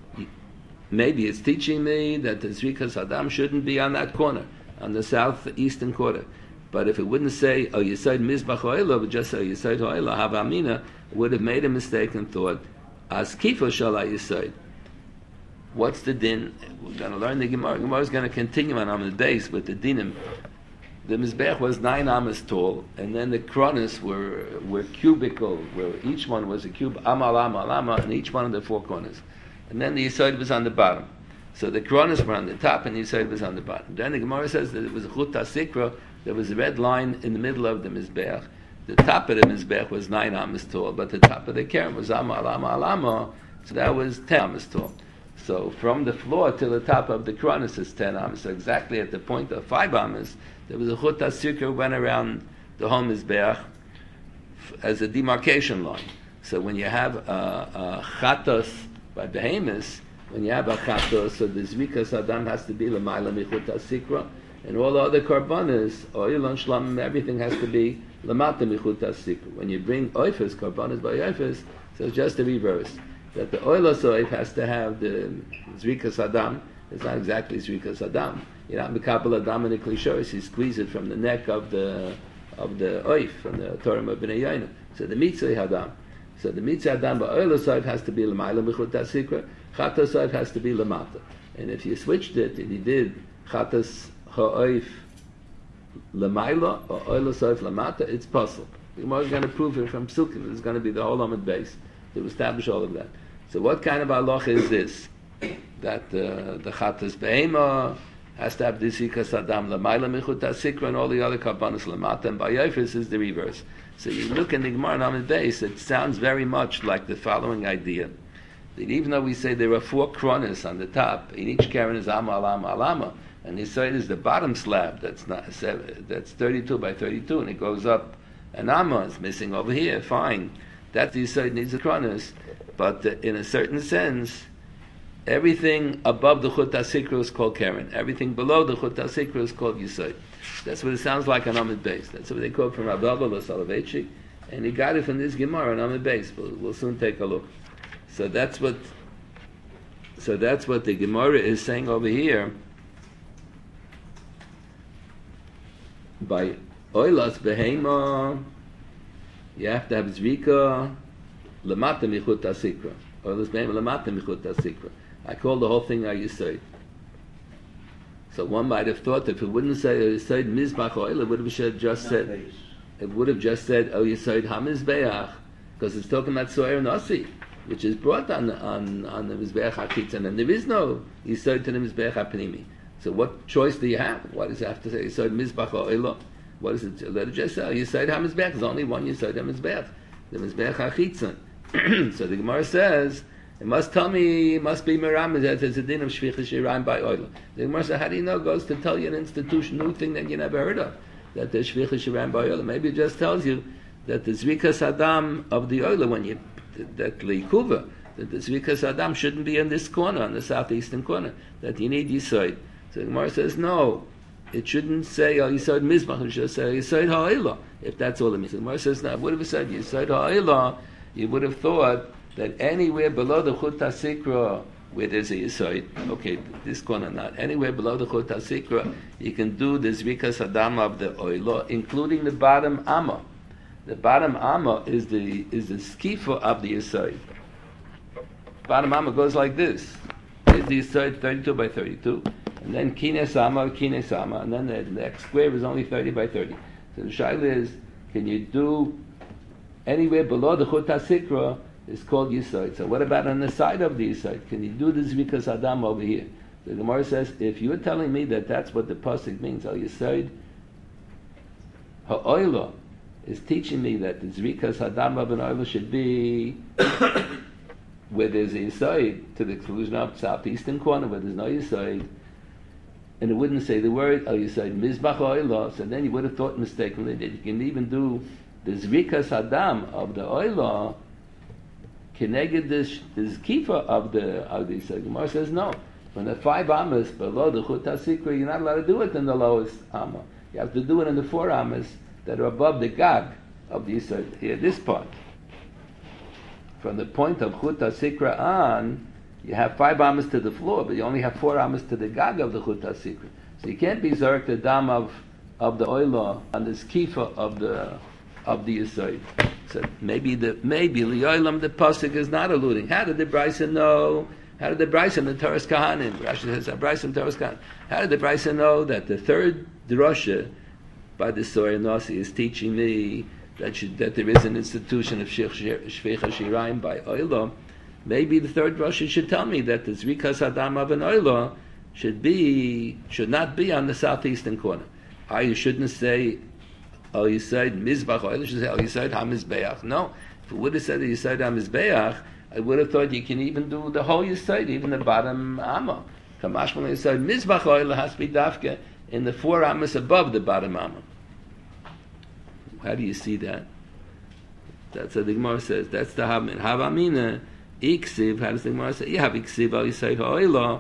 Maybe it's teaching me that the Zrikas Adam shouldn't be on that corner, on the southeastern corner. But if it wouldn't say, oh, Yisod Mizbach Ha'oila, but just say, Yisod Ha'oila, Havamina, would have made a mistake and thought, As Kifo Shala Yisod. What's the din? We're going to learn the Gemara. Gemara is going to continue on the base with the dinim. The Mizbech was 9 amas tall, and then the kronos were cubical, where each one was a cube, amal, and each one of the 4 corners. And then the Yisod was on the bottom. So the kronos were on the top, and the Yisod was on the bottom. Then the Gemara says that it was a Chuta Sikra, there was a red line in the middle of the Mizbech. The top of the Mizbech was 9 amas tall, but the top of the Keren was amal, so that was 10 amas tall. So from the floor to the top of the kronos is 10 amas. So exactly at the point of 5 amas, there was a Chuta Sikra went around the whole Mizbech as a demarcation line. So when you have a Chatos by Behemoth, when you have a Chatos, so the Zvikas Adam has to be L'mayla Michuta Sikra, and all the other Karbanas, Oil and Shlamim, everything has to be L'mata Michuta Sikra. When you bring Oifes, Karbanas by Oifes, so it's just the reverse. That the Oil Oif has to have the Zvikas Adam. It's not exactly Zvikas Adam. You know, Mekabel Adam and the Klishoris, you squeeze it from the neck of the Oif, from the Torah of Bnei Yaina. So the Mitzvah Adam. So the Mitzvah Adam by Oil Oif has to be L'mayla Michuta Sikra. Chatas Oif has to be L'mata. And if you switched it and you did Chatas Ha'oif L'mayla or Oil Oif L'mata, it's possible. The Gemara is going to prove it from Psukim. It's going to be the whole Amud base to establish all of that. So what kind of halacha is this? That the Chatas Behema has to have the Zikas Adam L'mayla Michuta Sikra and all the other Karbanos L'mata, and by Yofis is the reverse. So you look in the Gemara and Amud base, it sounds very much like the following idea. That even though we say there are 4 kronos on the top, in each Keren is Amma, and the side is the bottom slab that's not that's 32 by 32, and it goes up an Amma, it's missing over here, fine. That the side needs a kronos, but in a certain sense, everything above the Chuta Sikra is called Keren. Everything below the Chuta Sikra is called Yisod. That's what it sounds like on Amud Beis. That's what they quote from Rav Abba Soloveitchik, and he got it from this Gemara on Amud Beis. We'll soon take a look. So that's what the Gemara is saying over here. By Oilas Behema, you have to have Zvika Lamata Michuta Sikra. Oilas Behema Lamata Michuta Sikra. I call the whole thing Yisod. So one might have thought that if it wouldn't say Yisod Mizbach Oil, it would have just said Oh Yisod HaMizbeach, because it's talking about Soyer Nasi, which is brought on the Mizbeach HaKitzan, and there is no Yisod to the Mizbeach HaPnimi. So what choice do you have? What does it have to say? Yisod Mizbach Oil? What is it? Let it just say Yisod HaMizbeach. There's only one Yisod HaMizbeach, the Mizbeach HaKitzan. So the Gemara says, it must tell me, it must be Miram, that there's a din of Shvicha Shirayim by Oil. The Gemara says, how do you know? It goes to tell you an institution, new thing that you never heard of, that there's Shvicha Shirayim by Oil. Maybe it just tells you that the Zvikas Adam of the Oil, when you, that Leikuva, that the Zvikas Adam shouldn't be in this corner, on the southeastern corner, that you need Yisod. So the Gemara says, no, it shouldn't say Yisod Mizbach, it should say Yisod Ha'olah, if that's all it means. The Gemara says, no, it would have said Yisod Ha'olah, you would have thought that anywhere below the Chuta Sikra, where there's a Yisod, okay, this corner not, anywhere below the Chuta Sikra, you can do the Zvikas Adam of the Oilo, including the bottom Amma. The bottom Amma is the Skifa of the Yisod. Bottom Amma goes like this. Here's the Yisod 32 by 32, and then Kines Amma, and then the next square is only 30 by 30. So the shaila is, can you do anywhere below the Chuta Sikra is called Yisod. So what about on the side of the Yisod? Can you do the Zvikas Adam over here? The Gemara says, if you're telling me that that's what the pasuk means, Yisod Ha'oilo is teaching me that the Zvikas Adam of an Oilo should be where there's a Yisod, to the exclusion of southeastern corner where there's no Yisod, and it wouldn't say the word Yisod Mizbach Oilo, so then you would have thought mistakenly that you can even do the Zvikas Adam of the Oilo Keneged this kifa of the Yisod. Gemara says no. When the 5 amas below the Chut HaSikra, you're not allowed to do it in the lowest amma. You have to do it in the 4 amas that are above the gag of the Yisod. Here, this part. From the point of Chut HaSikra on, you have 5 amas to the floor, but you only have 4 amas to the gag of the Chut HaSikra. So you can't be zarek the dam of the oila on this kifa of the Yisod. So maybe li'olam the pasuk is not alluding. How did the Brisa know? How did the Brisa in the Toras Kahanim? Rashi says Brisa in Toras Kahanim. How did the Brisa know that the third drasha by the Soyer Nasi is teaching me that there is an institution of Shveicha Shirayim by oila? Maybe the third drasha should tell me that the Zrikas Adam of an oila should not be on the southeastern corner. You shouldn't say Al Yisod Mizbach Oil. You should say Al Yisod HaMizbeach. No, if it would have said Al Yisod HaMizbeach, I would have thought you can even do the whole Yisod, even the bottom Amma. Kamashmal Al Yisod Mizbach Oil has to be dafke in the 4 Ammas above the bottom Amma. How do you see that? That's what the Gemara says. That's the Havmin. Havamina Iksiv. How does the Gemara say? You have Iksiv Al Yisod HaOilah.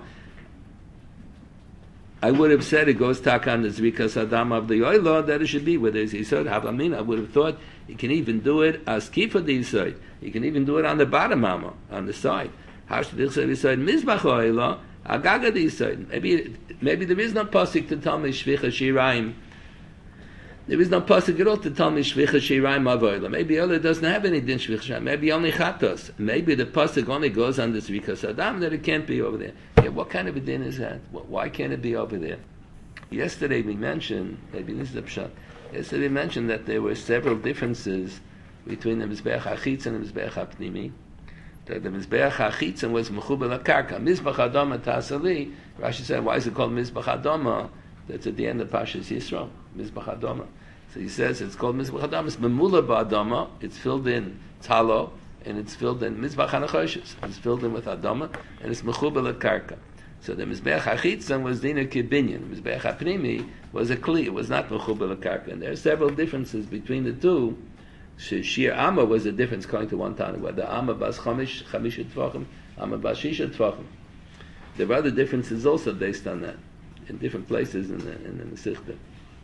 I would have said it goes tak on the Zrikas Adam of the Oila, that it should be where there's Yisod Havamina. I would have thought you can even do it as Kifa the Yisod. You can even do it on the bottom Amma, on the side. How should the Yisod Mizbach Oila, Agaga the Yisod? Maybe there is no pasuk to tell me Shvicha Shiraim. There is no pasuk at all to tell me Shvicha Shiraim of Oila. Maybe Oila doesn't have any din Shvicha Shiraim. Maybe only Chatos. Maybe the pasuk only goes on the Zrikas Adam, that it can't be over there. Yeah, what kind of a din is that? Why can't it be over there? Yesterday we mentioned, maybe this is a pshat. Yesterday we mentioned that there were several differences between the Mizbeach HaChitzon and the Mizbeach HaPnimi. That the Mizbeach HaChitzon was Mechubel HaKarka. Mizbach Adama Tasali, Rashi said, why is it called Mizbach Adama? That's at the end of Pashas Yisro, Mizbach Adama. So he says it's called Mizbach Adama. It's Memula Ba'adama. It's filled in Talo, and it's filled in Mizbach HaNachoshes. It's filled in with Adama, and it's Mechubel HaKarka. So the Mizbeach HaChitzon was Dina Kibinyan. The Mizbeach HaPnimi was a Kli. It was not Mechubel HaKarka. And there are several differences between the two. Shir Amma was a difference according to one Tana, whether Amma Bas Chamish Tvachim, Amma Bas Shisha Tvachim. There were other differences also based on that, in different places in the Mesichta.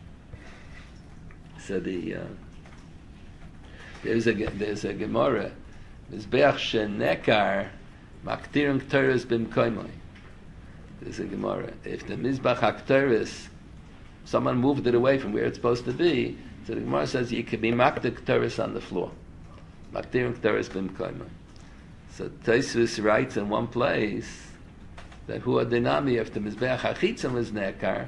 So there's a Gemara, Mizbeach Shenekar Maktirim K'teres B'mkoimoi. There's a Gemara. If the Mizbach HaK'teres, someone moved it away from where it's supposed to be, so the Gemara says you can be Maktir K'teres on the floor. Maktirim K'teres B'mkoimoi. So Tosfos writes in one place that Hu Adinami, if the Mizbeach HaChitzon was Nekar,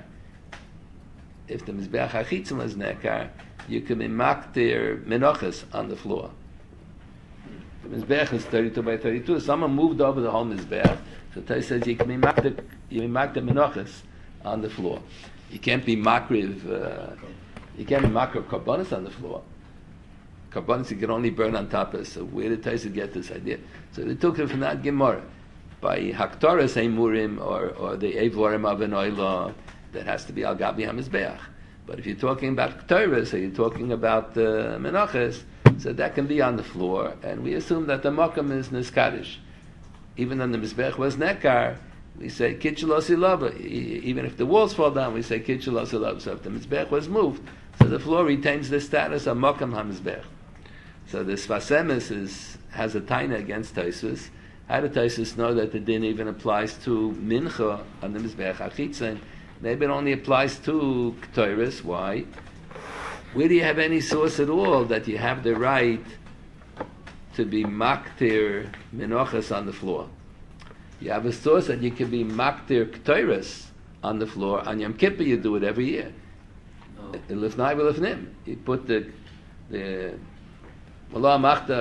you can be Maktir Menochas on the floor. The Mizbeach is 32 by 32. Someone moved over the whole Mizbeach. So Tosfos says you can be Maktir Menochas on the floor. You can't be Makriv Karbonis on the floor. Karbonis you can only burn on top of. So where did Tosfos get this idea? So they took it from that Gemara. By Haktoras Eimurim or the Evorim of an Oila, that has to be Al Gabi HaMizbeach. But if you're talking about K'toras, or you're talking about Menachas, so that can be on the floor, and we assume that the Makam is Niskadish. Even when the Mizbeach was Nekar, we say Kitchelos Ilava. Even if the walls fall down, we say Kitchelos Ilava. So if the Mizbeach was moved, so the floor retains the status of Makam HaMizbeach. So the Sfas Emes has a taina against Tosfos. How did Tosfos know that the din even applies to Mincha on the Mizbeach HaChitzon? Maybe it only applies to K'toros. Why? Where do you have any source at all that you have the right to be Maktir Menochas on the floor? You have a source that you can be Maktir K'toros on the floor. On Yom Kippur you do it every year. L'fnai v'l'fnim. You put the you put it on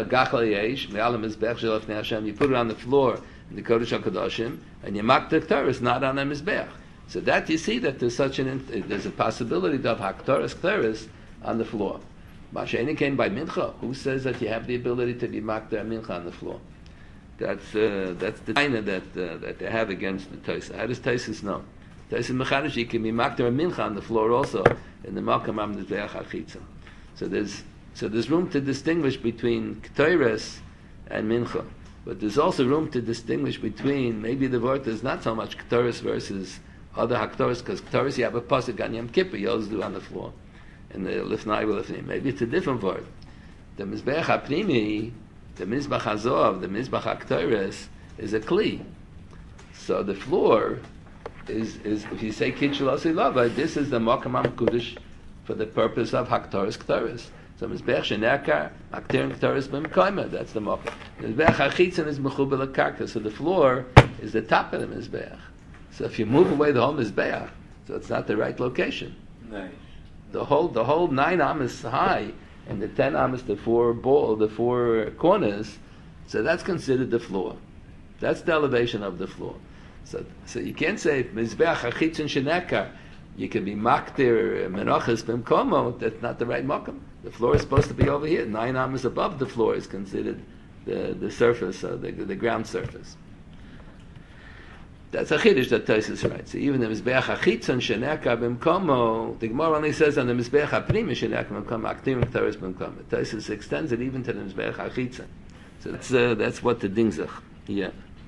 the floor in the Kodesh HaKadoshim, and you Maktir K'toros, not on the Mizbeach. So that you see that there's there's a possibility of Haktoras K'toros on the floor. Masha'eni came by Mincha. Who says that you have the ability to be Maktir Mincha on the floor? That's the taina that they have against the Tosfos. How does Tosfos know? Tosfos Mechadish, you can be Maktir Mincha on the floor also in the Makam HaMizbeach HaChitzon. So there's room to distinguish between K'toros and Mincha. But there's also room to distinguish between, maybe the word is not so much Ketores versus other Haktoros, because Ketores you have a pasuk on Yom Kippur, you always do on the floor. And the Lifnai will Lifnai. Maybe it's a different word. The Mizbeach HaPnimi, the Mizbach HaZohav, the Mizbach HaKtores is a Kli. So the floor is if you say Kitchel Asilava, this is the Mokam HaMkudish for the purpose of Haktoros Ketores. So Mizbeach Shenekar, Hakterim Ketores B'Mkoima, that's the Mokam. Mizbeach HaChitzon is Mechubel HaKarka, so the floor is the top of the Mizbeach. So if you move away the whole Mizbeach, so it's not the right location. Nice. The whole 9 amas high, and the 10 amas, the four corners, so that's considered the floor. That's the elevation of the floor. So you can't say Mizbeach HaChitzon Shenekar, you can be Maktir Menachas B'Mkomo, that's not the right Mokum. The floor is supposed to be over here. 9 amas above the floor is considered the surface, the ground surface. That's a chiddush that Tosfos writes. So even the Mizbeach HaChitzon Shenekar B'Mkomo, the Gemara only says on the Mizbeach HaPnimi Shenekar B'Mkomo, Aktim Ketores B'Mkomo. Tosfos extends it even to the Mizbeach HaChitzon. So that's what the dingzach. Yeah.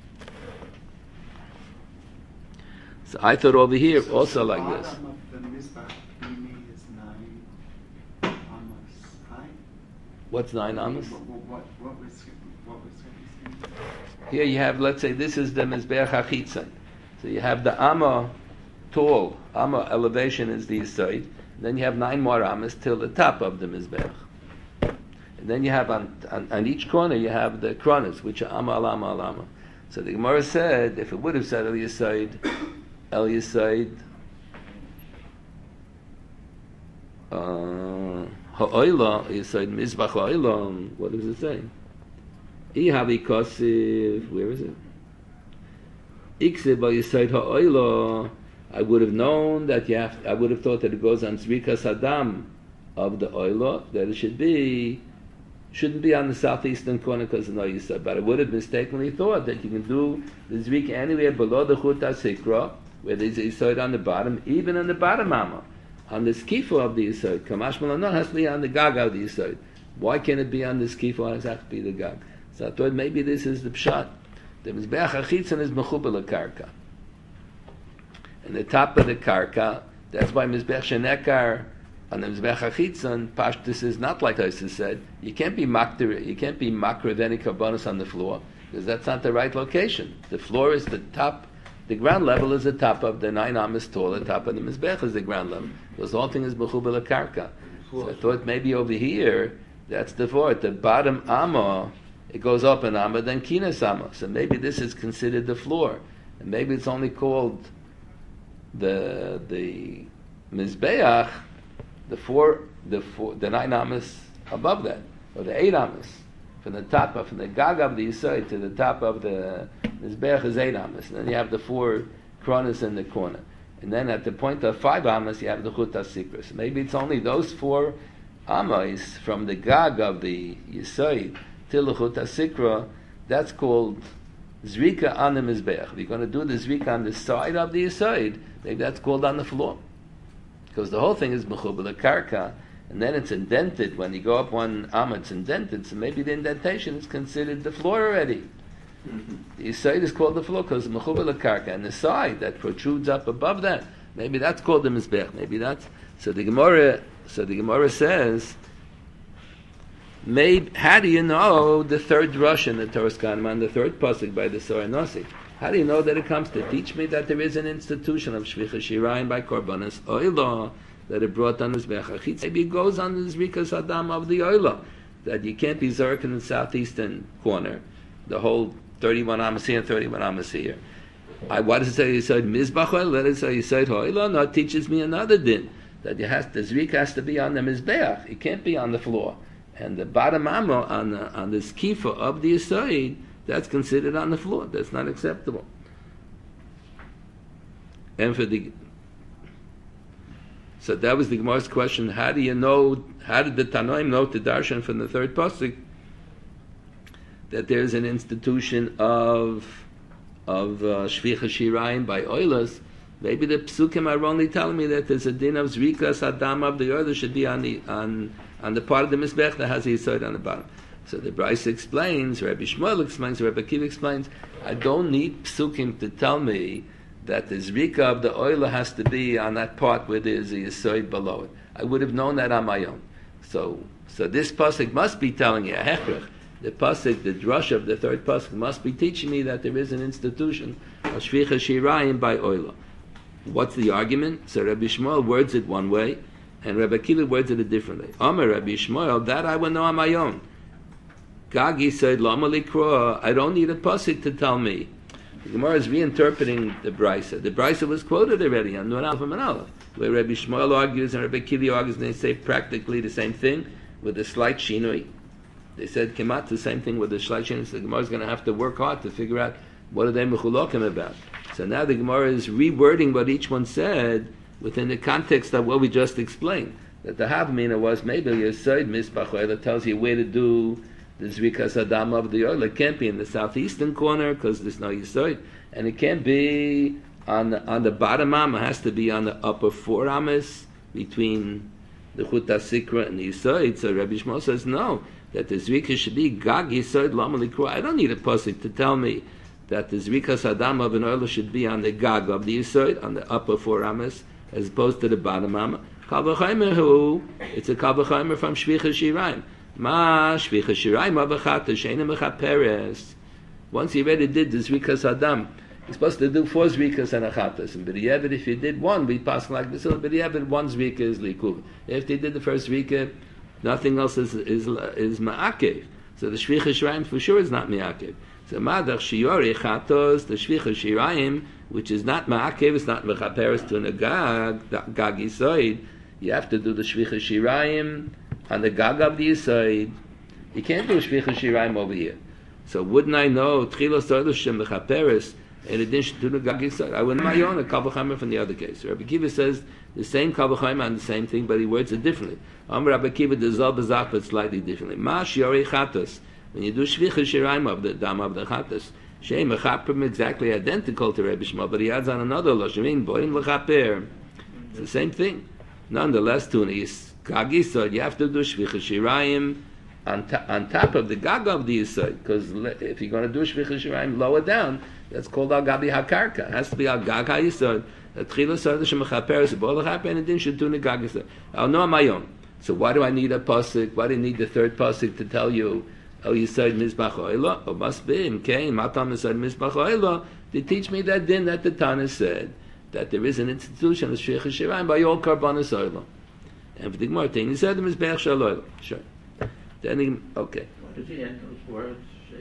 So I thought over here also like this. The bottom of the Mizbach Pnimi is 9 amas high. What's 9 amas? What was saying? Here you have, let's say, this is the Mizbeach HaChitzon. So you have the Amma tall, Amma elevation is the Yisod. Then you have 9 more Amas till the top of the Mizbeach. And then you have on each corner you have the Kronos, which are Amma al Amma al Amma. So the Gemara said, if it would have said El Yisod, Ha'oila, Yisod Mizbach Ha'oila, what does it say? Ihavi Kosiv, where is it? Iksiv Yisod Ha'oila, I would have known that I would have thought that it goes on Zrika Saddam of the Oila, that it shouldn't be on the southeastern corner because of no Yisod. But I would have mistakenly thought that you can do the Zrika anywhere below the Chut HaSikra, where there's a Yisod on the bottom, even on the bottom Amma, on the Skifa of the Yisod. Kamash Malano has to be on the Gag of the Yisod. Why can't it be on the Skifa? Why does it have to be the Gag? So I thought maybe this is the Pshat. The Mizbeach HaChitzon is Mechubel HaKarka. And the top of the Karka, that's why Mizbeach Shenekar on the Mizbeach HaChitzon, Pashtus is not like Tosfos said. You can't be makra of any karbonos on the floor, because that's not the right location. The floor is the top, the ground level is the top of the 9 amas tall, the top of the Mizbeach is the ground level. Because the whole thing is Mechubel HaKarka. So I thought maybe over here, that's the vort. The bottom Amma, it goes up an Amma, then Kinas Amma. So maybe this is considered the floor. And maybe it's only called the Mizbeach, the 9 amas above that, or the 8 amas. From the Gag of the Yisod to the top of the Mizbeach is 8 amas. And then you have the 4 kronos in the corner. And then at the point of 5 amas, you have the Chut HaSikra. So maybe it's only those 4 amas from the Gag of the Yisod till the Chut HaSikra. That's called Zrika on the Mizbeach. If you're going to do the Zrika on the side of the Yisod, maybe that's called on the floor. Because the whole thing is Mechubel HaKarka, and then it's indented. When you go up 1 amma, it's indented, so maybe the indentation is considered the floor already. The Yisod is called the floor because Mechubel HaKarka, and the side that protrudes up above that, maybe that's called the Mizbeach. Maybe that's... So the Gemara says, maybe, how do you know the third Rosh in the Torah Kanman, the third pasuk by the Sorah Nosi? How do you know that it comes to teach me that there is an institution of Shvicha Shirayim by Korbanos Oila that it brought on Mizbeach HaChitzon? Maybe it goes on the Zrika Saddam of the Oila, that you can't be Zerk in the southeastern corner, the whole 31 amas here and 31 amas here. Why does it say Yisod Mizbach Oila? Let it say Yisod Oila. No, it teaches me another din, that the Zrika has to be on the Mizbeach. It can't be on the floor. And the bottom amma on the skifa of the Yisod, that's considered on the floor. That's not acceptable. And so that was the Gemara's question. How do you know? How did the Tanoim know to darshan from the third pasuk that there's an institution of shvicha shirayim by oilas? Maybe the psukim are only telling me that there's a din of zrika sadam of the oilas should be on the part of the mizbech that has the yisod on the bottom. So the Brisa explains, Rabbi Shmuel explains, Rabbi Akiva explains, I don't need psukim to tell me that the zrika of the oil has to be on that part where there's a yisoid below it. I would have known that on my own. So this pasuk must be telling you, hechrech. The pasuk, the drush of the third pasuk, must be teaching me that there is an institution of shvicha shirayim by oila. What's the argument? So Rabbi Shmuel words it one way, and Rabbi Akiva words it a different way. Amar Rabbi Shmuel, that I will know on my own. Gagi said, Lama likroa, I don't need a pasuk to tell me. The Gemara is reinterpreting the Brisa. The Brisa was quoted already on Nun Aleph and Aleph, where Rabbi Shmuel argues and Rabbi Akiva argues, and they say practically the same thing with a slight shinui. They said kemat the same thing with a slight shinui. So the Gemara is going to have to work hard to figure out what are they mechulokim about. So now the Gemara is rewording what each one said within the context of what we just explained. That the Havamina was maybe Yesod Misbach that tells you where to do the Zrikas Adam of the oil. It can't be in the southeastern corner because there's no Yesod. And it can't be on the bottom arm. It has to be on the upper forearms between the Chut HaSikra and the Yesod. So Rabbi Shmuel says no, that the Zrika should be Gag Yesod Lama Likra. I don't need a pasuk to tell me that the Zrikas Adam of an oil should be on the Gag of the Yesod, on the upper forearms, as opposed to the bottom arm. Kal v'chaimer hu, it's a kal v'chaimer from Shvicha Shirayim. Ma Shvicha Shirayim avachata sheina mechaperes. Once he already did the Zrikas Adam, he's supposed to do 4 Zrikas and achatas. And b'di'evet, if you did 1, we pass like this. B'di'evet, 1 Zrika is likuv. If they did the first Zrika, nothing else is ma'akev. So the Shvicha Shirayim for sure is not ma'akev. So madach shiori chatos, the Shvicha Shirayim, which is not ma'akev, it's not mechaperes to gag yisoid. You have to do the Shvicha Shirayim on the gag of the yisoid. You can't do Shvicha Shirayim over here. So wouldn't I know tchilos oiloshem mechaperes in addition to the gag yisoid? I wouldn't my own a kal v'chaimer from the other case. Rabbi Akiva says the same kal v'chaimer on the same thing, but he words it differently. Amar Rabbi Akiva the zal b'zach, but slightly differently. Ma shiori chatos. When you do Shvicha Shirayim of the dam of the chatos, Shei mechaprim exactly identical to Rabbi Shmuel, but he adds on another lashon, boim lechaper. It's the same thing. Nonetheless, tunis gag yisod, you have to do Shvicha Shirayim on top of the gag of the yisod, because if you're going to do Shvicha Shirayim lower down, that's called al gabi hakarka. It has to be al gag ha-yisod. Tchila sod l'shem mechaper, so bo lechaper, and then should do the gag yisod. I'll know on my own. So why do I need a pasuk? Why do I need the third pasuk to tell you? Oh, you said Mizbach Oila? Oh, must be okay. Matam said Mizbach Oila to teach me that din that the Tana said that there is an institution of Shvicha Shirayim by all Karbanis Oila. And for the Gemara thing, he said the Mizbach Shal Oila. Sure. Then he, okay. What does he end those words?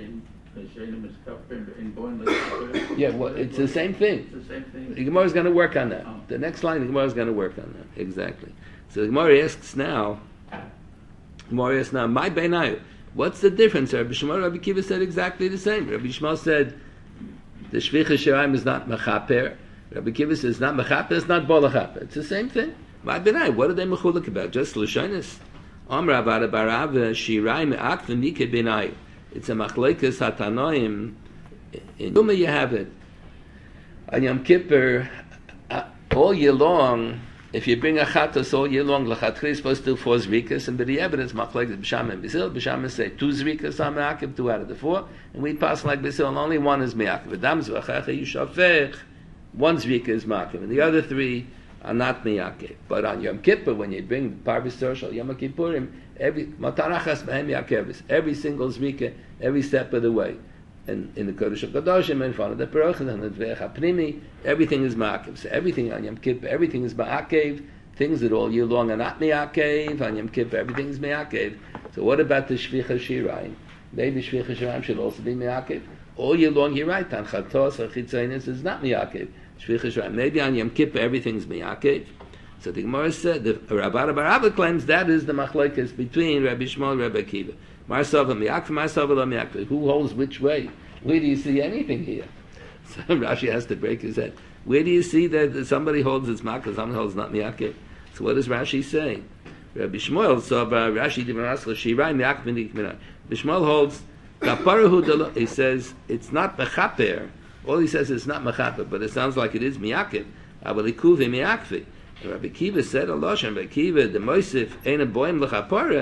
Yeah, well, it's the same thing. It's the same thing. The Gemara is going to work on that. Oh. The next line, the Gemara is going to work on that. Exactly. So the Gemara asks now, my Beinayu. What's the difference? Rabbi Shmuel, Rabbi Akiva said exactly the same. Rabbi Shmuel said the Shvicha Shirayim is not mechaper. Rabbi Akiva says not mechaper, it's not bolachaper. It's the same thing. My benai, what are they mechulek about? Just l'shonis. Amra v'ara barav Shirayim akvim mike benai. It's a machlekes hatanoim. In Yuma you have it. On Yom Kippur, all year long, if you bring a chatos all year long, l'chatchila is supposed to do 4 zrikas, and by the evidence, machlekes b'sham and b'sil, b'sham say 2 zrikas are me'akiv, 2 out of the 4, and we pass like b'sil, and only 1 is me'akiv. V'dam zvachecha yishafech, 1 zrika is me'akiv, and the other 3 are not me'akiv. But on Yom Kippur, when you bring the Parvis Torah, Yom Kippurim, every matarachas b'hem yakevis, every single zrika, every step of the way, and in the Kodesh HaKadoshim, in front of the Perochim, and the Dveich HaPnimi, everything is ma'akev. So everything on Yom Kippur, everything is ma'akev. Things that all year long are not ma'akev. On Yom Kippur, everything is ma'akev. So what about the Shvicha Shirayim? Maybe Shvicha Shirayim should also be ma'akev. All year long, you're right. On Chatos or Chitzonis is not ma'akev. Shvicha Shirayim. Maybe on Yom Kippur, everything is ma'akev. So the Gemara said, the Rabbi Barabba claims that is the machlokes between Rabbi Shmuel and Rabbi Akiva. Marsava mi'akve, Marsava lo mi'akve. Who holds which way? Where do you see anything here? So Rashi has to break his head. Where do you see that somebody holds his makah, somebody holds not mi'akve? So what does Rashi say? Rabbi Shmuel, so Rashi Divrasla Shirai mi'akve nikminah. Rabbi Shmuel holds kaparahu. He says it's not mechaper. All he says is not mechaper, but it sounds like it is mi'akve. Avalikuve mi'akve. Rabbi Akiva said, Allah, Rabbi Akiva, the Mosif ain't a boim l'chapara.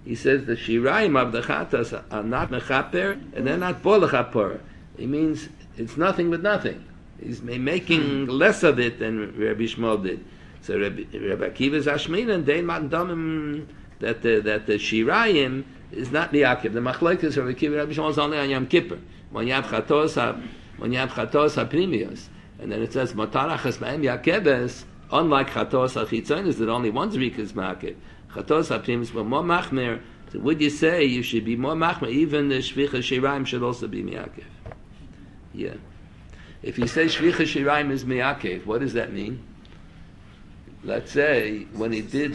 He says the shirayim of the chatas are not mechaper and they're not bo lechaper. It means it's nothing but nothing. He's making less of it than Rabbi Shmuel did. So Rabbi Akiva's Ashmin and Dein Matan Damim that the shirayim is not miyakev. The machlokes of Rabbi Akiva and Rabbi Shmuel is only on Yom Kippur. When you have chatos hapnimios, and then it says matarachas ma'em yakebes. Unlike chatos hachitzonis, that only one zrika is ma'akev. Chatos hapnimios were more machmer. So would you say you should be more machmer? Even the shvicha shirayim should also be miyakev. Yeah. If you say shvicha shirayim is miyakev, what does that mean? Let's say when he did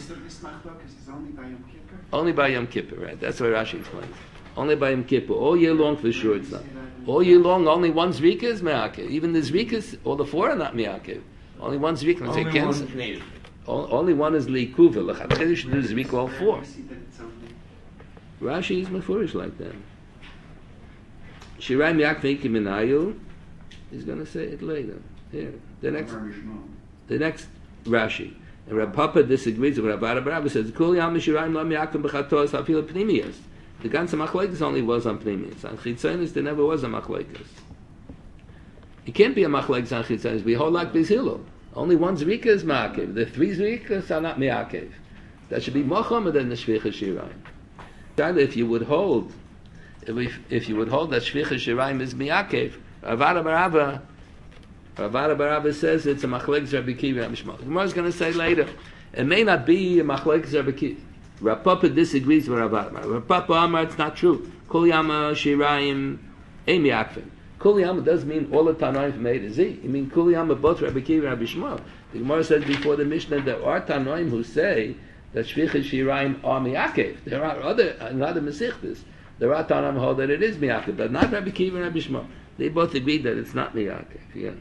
only by Yom Kippur, right? That's what Rashi explains. Only by Yom Kippur, all year long for sure it's not. All year long, only one zrika is miyakev. Even the zrikas, all the four are not miyakev. Only one zrika. Only one is liikuva. L'chatchil you should do zrika all four. Rashi is mefurish like that. Shirai miyakev kiminayu. He's going to say it later. Here, the next Rashi. And Rav Papa disagrees with Rav Abba. Says, "Kol yam shirayim la miyakev b'chatos hafil pnimiyos." The ganze machlokes only was on pnimiyos. On chitzonis there never was a machlokes. It can't be a machlokes on chitzonis. We hold like Bizhilo. Only one zrika is ma'akev. The three zrikas are not miyakev. That should be mocham than the shvicha shirayim. If you would hold, if you would hold that shvicha shirayim is miyakev, Rav Abba says it's a machlokes Rabbi Akiva and Shmuel. The Gemara is going to say later, it may not be a machlokes Rabbi Akiva. Rav Papa disagrees with Rav Abba. Rav Papa Amar, it's not true. Kol yama shirayim ein miyakvim. Kol yama does mean all the Tanoim from A to Z. It means kol yama both Rabbi Akiva and Rabbi Shmuel. The Gemara says before the Mishnah there are Tanoim who say that shvicha shirayim are miyakev. There are other Mesichtas. There are Tanoim who hold that it is miyakev, but not Rabbi Akiva and Rabbi Shmuel. They both agree that it's not miyakev. Yeah.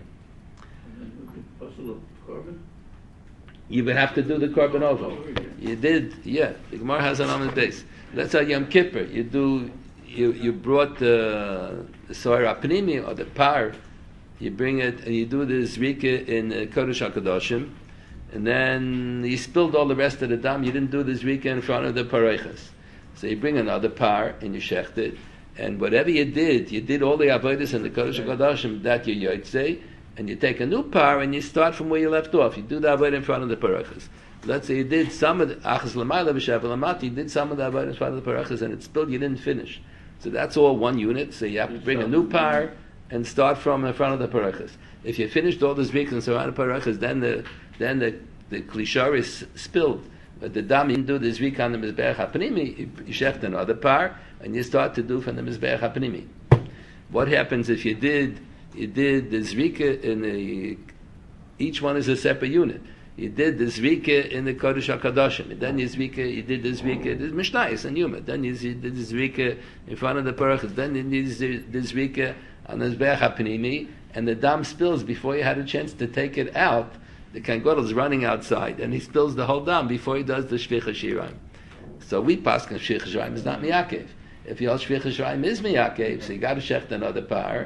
You would have to do the korban over. You did, yeah. The Gemara has it on the base. That's how Yom Kippur. You brought the soira pnimi or the par. You bring it and you do the zrika in Kodesh HaKadoshim, and then you spilled all the rest of the dam. You didn't do the zrika in front of the parechas. So you bring another par and you shecht it, and whatever you did all the avodas in the Kodesh HaKadoshim that you yotzei. And you take a new par and you start from where you left off. You do the avodah in front of the parachas. Let's say you did some of the achas l'mayla b'shav l'mati. You did some of the avodah in front of the parachas and it spilled. You didn't finish. So that's all one unit. So you have to bring a new par and start from in front of the parachas. If you finished all the zrikas and surround the parachas, then the klishar is spilled. But the dam you didn't do the zrik on the mizbeach hapnimi. You shecht another par and you start to do from the mizbeach hapnimi. What happens if you did the zrika in each one is a separate unit. You did the zrika in the Kodesh HaKadoshim. Then you did the zrika, the Mishnayos and Yuma. Then you did the zrika in front of the parachas. Then you did the zrika on the Zbeach HaPnimi, and the dam spills before you had a chance to take it out. The Kohen Gadol is running outside, and he spills the whole dam before he does the Shvicha Shirayim. So we paskin Shvicha Shirayim is not miyakev. If your Shvicha Shirayim is miyakev, so you got to shecht another par.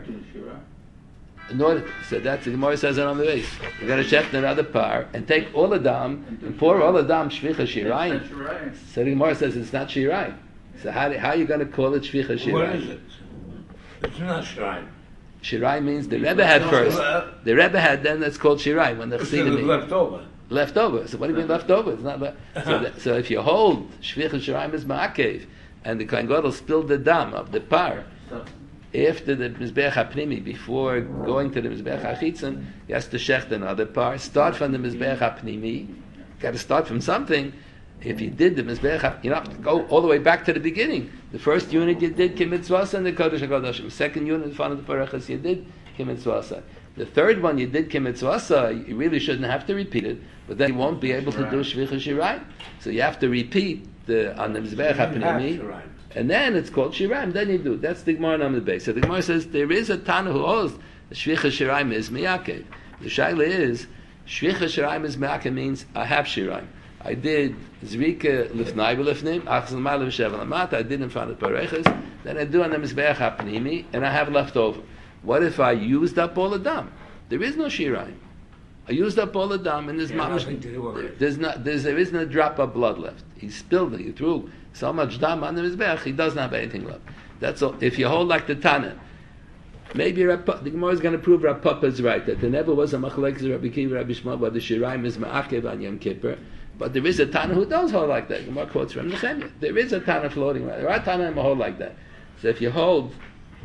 So that's the Gemara says it on the base. You got to shecht another par and take all the dam and pour all the dam shvicha shirayim. So the Gemara says it's not shirayim. So how are you going to call it shvicha shirayim? What is it? It's not shirayim. Shirayim means the Rebbe had first. The Rebbe had then that's called shirayim when the Chassidim left over. Left over. So what do you mean left over? It's not. So if you hold shvicha shirayim is ma'akev and the Kohen Gadol spilled the dam of the par. After the Mizbeach HaPnimi, before going to the Mizbeach HaChitzon, he has to shecht another par. Start from the Mizbeach HaPnimi. Got to start from something. If you did the Mizbeach, you have to go all the way back to the beginning. The first unit you did Kimitzvasa and the Kodesh HaKadoshim. Second unit in front of the Parachas you did Kimitzvasa. The third one you did Kimitzvasa, you really shouldn't have to repeat it, but then you won't be able to do Shvicha Shirayim. So you have to repeat on the Mizbeach HaPnimi. And then it's called Shirayim, then you do. That's the Gemara on the base. So the Gemara says there is a Tana who holds the Shvicha Shirayim is Miyakev. The Shaila is, Shvicha Shirayim is Miyakev means I have Shirayim. I did Zrika Lifnai B'Lifnim, Achaz L'Mayla V'Shev L'Mat, I did in front of Parechas, then I do on the Mizbeach HaPnimi, and I have left over. What if I used up all the dam? There is no Shirayim. I used up all the dam, and there's nothing to do with it. there isn't a drop of blood left. He spilled it. He threw so much dam on the mizbeach. He doesn't have anything left. That's all. If you hold like the Tana, maybe the Gemara is going to prove Rav Papa is right that there never was a machlekes of Rabbi Kiva, Rabbi Shmuel, but the shiraim is ma'akev on Yom Kippur. But there is a Tana who does hold like that. Gemara quotes from Nehemiah. There is a Tana floating around. There are Tana who hold like that. So if you hold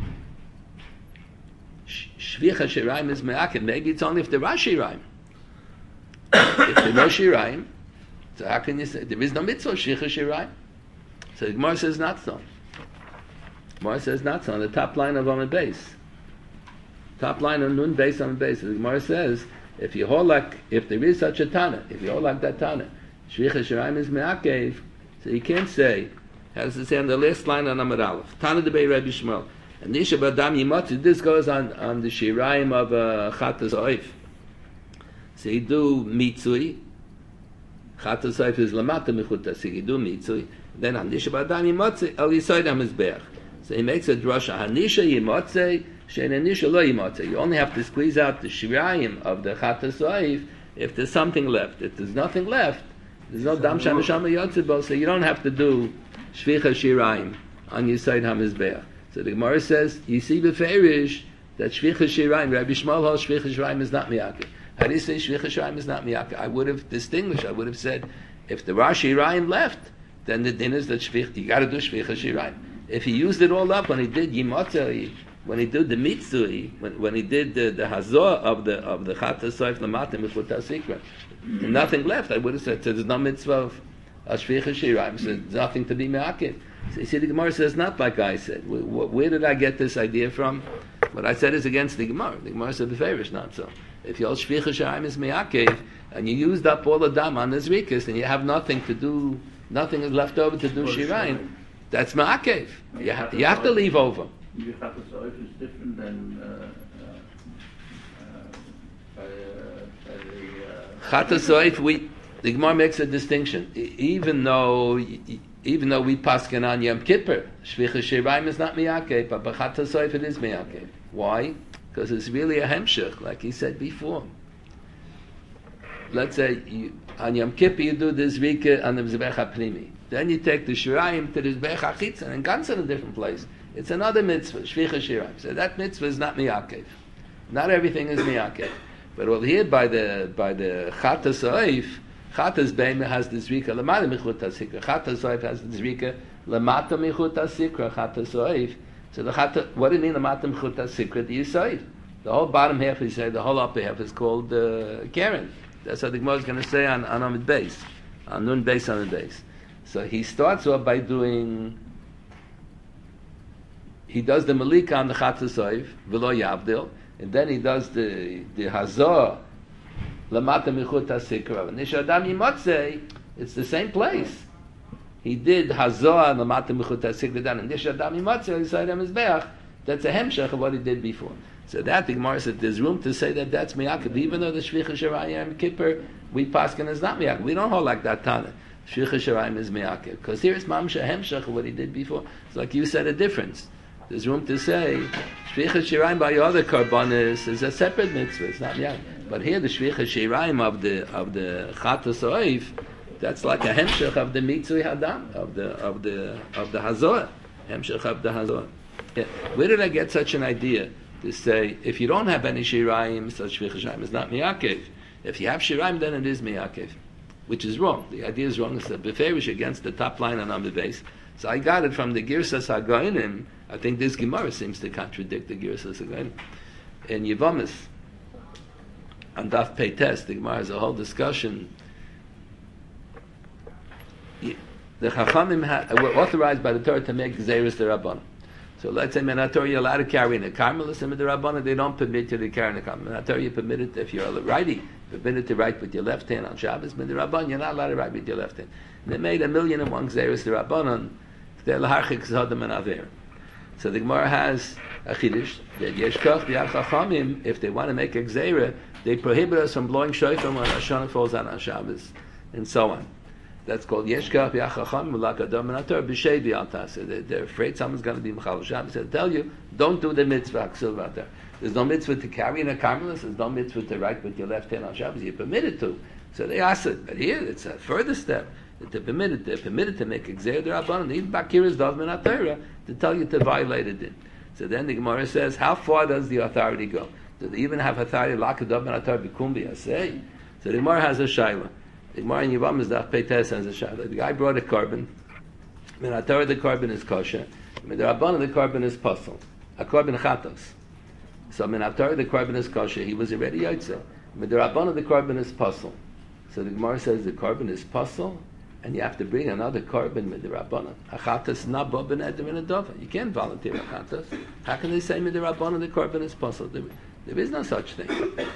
shvicha shiraim is ma'akev, maybe it's only if there are shiraim. If there are no shiraim, so how can you say there is no mitzvah shvicha shiraim? So the Gemara says not so. Gemara says not so on the top line of Amud Beis. Top line on Nun Beis Amud Beis. The Gemara says if you hold like if there is such a Tana, if you hold like that Tana, shvicha shiraim is me'akev, so you can't say. How does it say on the last line on Amud Aleph? Tana debei Rabbi Shmuel. And Nisha Badam Yimotzi, this goes on the Shiraim of Chatas Oif. So you do Mitzui. Chatas Oif is Lamata Mechuta, so you do Mitzui. Then on Nisha Badam Yimotzi, El Yisoid HaMizbeach. So he makes a drasha. Hanisha Yimotzi, Shein Hanisha Lo Yimotzi. You only have to squeeze out the Shiraim of the Chatas Oif if there's something left. If there's nothing left, there's no Dam Sham Shama Yotzibol, so you don't have to do Shvicha Shiraim on Yisoid HaMizbeach. So the Gemara says, you see beferish that Shvicha Shiraim, Rabbi Shmuel holds Shvicha Shiraim is not miyakeh. How do you say Shvicha Shiraim is not miyakeh? I would have distinguished. I would have said, if there are Shiraim left, then the din is that you got to do Shvicha Shiraim. If he used it all up when he did Yimotzi, when he did the Mitzui, when he did the Hazor of the Chatas Soif Lamatim Mechuta Sikra, and nothing left, I would have said, so there's no mitzvah of Shvicha Shiraim, so there's nothing to be miyakeh. So you see, the Gemara says not like I said. Where did I get this idea from? What I said is against the Gemara. The Gemara said beferish, not so. If you hold shvicha shiraim is me'akev, and you used up all the dam on the zrikas, and you have nothing to do, nothing is left over to do shiraim, that's me'akev. You have to leave over. The Chatas Oif is different than Chatas Oif, the Gemara makes a distinction. Even though we paskin on Yom Kippur, Shvicha Shiraim is not miyakeh, but B'Chatas Oif it is miyakeh. Why? Because it's really a hemshech, like he said before. Let's say on Yom Kippur you do the Zrika on the Mizbech HaPnimi. Then you take the Shiraim to the Mizbech HaChitzon and Ganz in a different place. It's another mitzvah, Shvicha Shiraim. So that mitzvah is not miyakeh. Not everything is miyakeh. But over here by the Chatas Oif, Chatas Beime has the Zrika Lamata Mechuta Sikra. Chatas Oif has the Zrika Lamata Mechuta Sikra. Chatas Oif. So the Chata, what do you mean Lamata Mechuta Sikra? The Yisoid. The whole bottom half is the whole upper half is called Karen. That's what the Gemara is going to say on Amud Beis, on Nun Beis on the Beis. So he starts off by doing. He does the Malika on the Chatas Oif V'lo Yavdil, and then he does the Hazor. Lamata Mechuta Sikra. Nisha Adam Yimotze, it's the same place. He did Hazor and Lamata Mechuta Sikra down, and Nisha Adam Yimotze, he said him Mizbeach. That's a hemshech of what he did before. So that the Gemara said there's room to say that that's miyakeh, even though the Shvicha Shiraim Kippur we paskin is not miyakeh. We don't hold like that Tana. Shvicha Shiraim is miyakeh because here is mamsha hemshech of what he did before. It's like you said a difference. There's room to say Shvicha Shiraim by other karbonis is a separate mitzvah. It's not miyakeh. But here the Shvicha Shiraim of the Chatas Oif, that's like a hemshech of the Mitzui Hadam of the Hazor, hemshech of the Hazor. Yeah. Where did I get such an idea to say if you don't have any Shiraim, such Shvicha Shiraim is not miyakev? If you have Shiraim, then it is miyakev, which is wrong. The idea is wrong. It's a beferish against the top line on Amud Beis. So I got it from the Girsas Hagoinim. I think this Gemara seems to contradict the Girsas Hagoinim. In Yevamis, on Daf Pei Tes, the Gemara has a whole discussion. The Chachamim were authorized by the Torah to make Gzeiros D'Rabbanan. So let's say Torah you're allowed to carry in a carmel, some of the Rabbanan, they don't permit you to carry in a carmel. Torah you're permitted, if you're a righty, permitted to write with your left hand on Shabbos, but the Rabbanan, you're not allowed to write with your left hand. And they made 1,000,001 Gzeiros D'Rabbanan, they're L'harchik Zodam and Aver. So the Gemara has a Chiddush, that Yesh Koch B'Yad Chachamim, if they want to make a Gzeira, they prohibit us from blowing shofar when Hashanah falls on Shabbos, and so on. That's called Yeshkach Yachacham Mulakadam Minator B'Shei B'Altasa. They're afraid someone's going to be Mechal Shabbos. They'll tell you, don't do the mitzvah Ksil V'Atar. There's no mitzvah to carry in a carmelis. There's no mitzvah to write with your left hand on Shabbos. You're permitted to. So they ask it. But here, it's a further step. They're permitted to make Exer D'Rabbanan, even Bakira's Dov Minatorah, to tell you to violate it. So then the Gemara says, how far does the authority go? Do they even have authority? Lakadav Minatorah B'Kum B'Yasei. So the Gemara has a shaila. The Gemara in Yevamos Daf Peites has a shaila. The guy brought a carbon. Minatorah the carbon is kosher. Midrabanan the carbon is puzzle. A carbon chatos. So Minatorah the carbon is kosher. He was already yotze. Midrabanan the carbon is puzzle. So the Gemara says the carbon is puzzle, and you have to bring another carbon midrabanan. Achatas nabo ben eder in a dova. You can't volunteer achatas. How can they say midrabanan the carbon is puzzle? There is no such thing.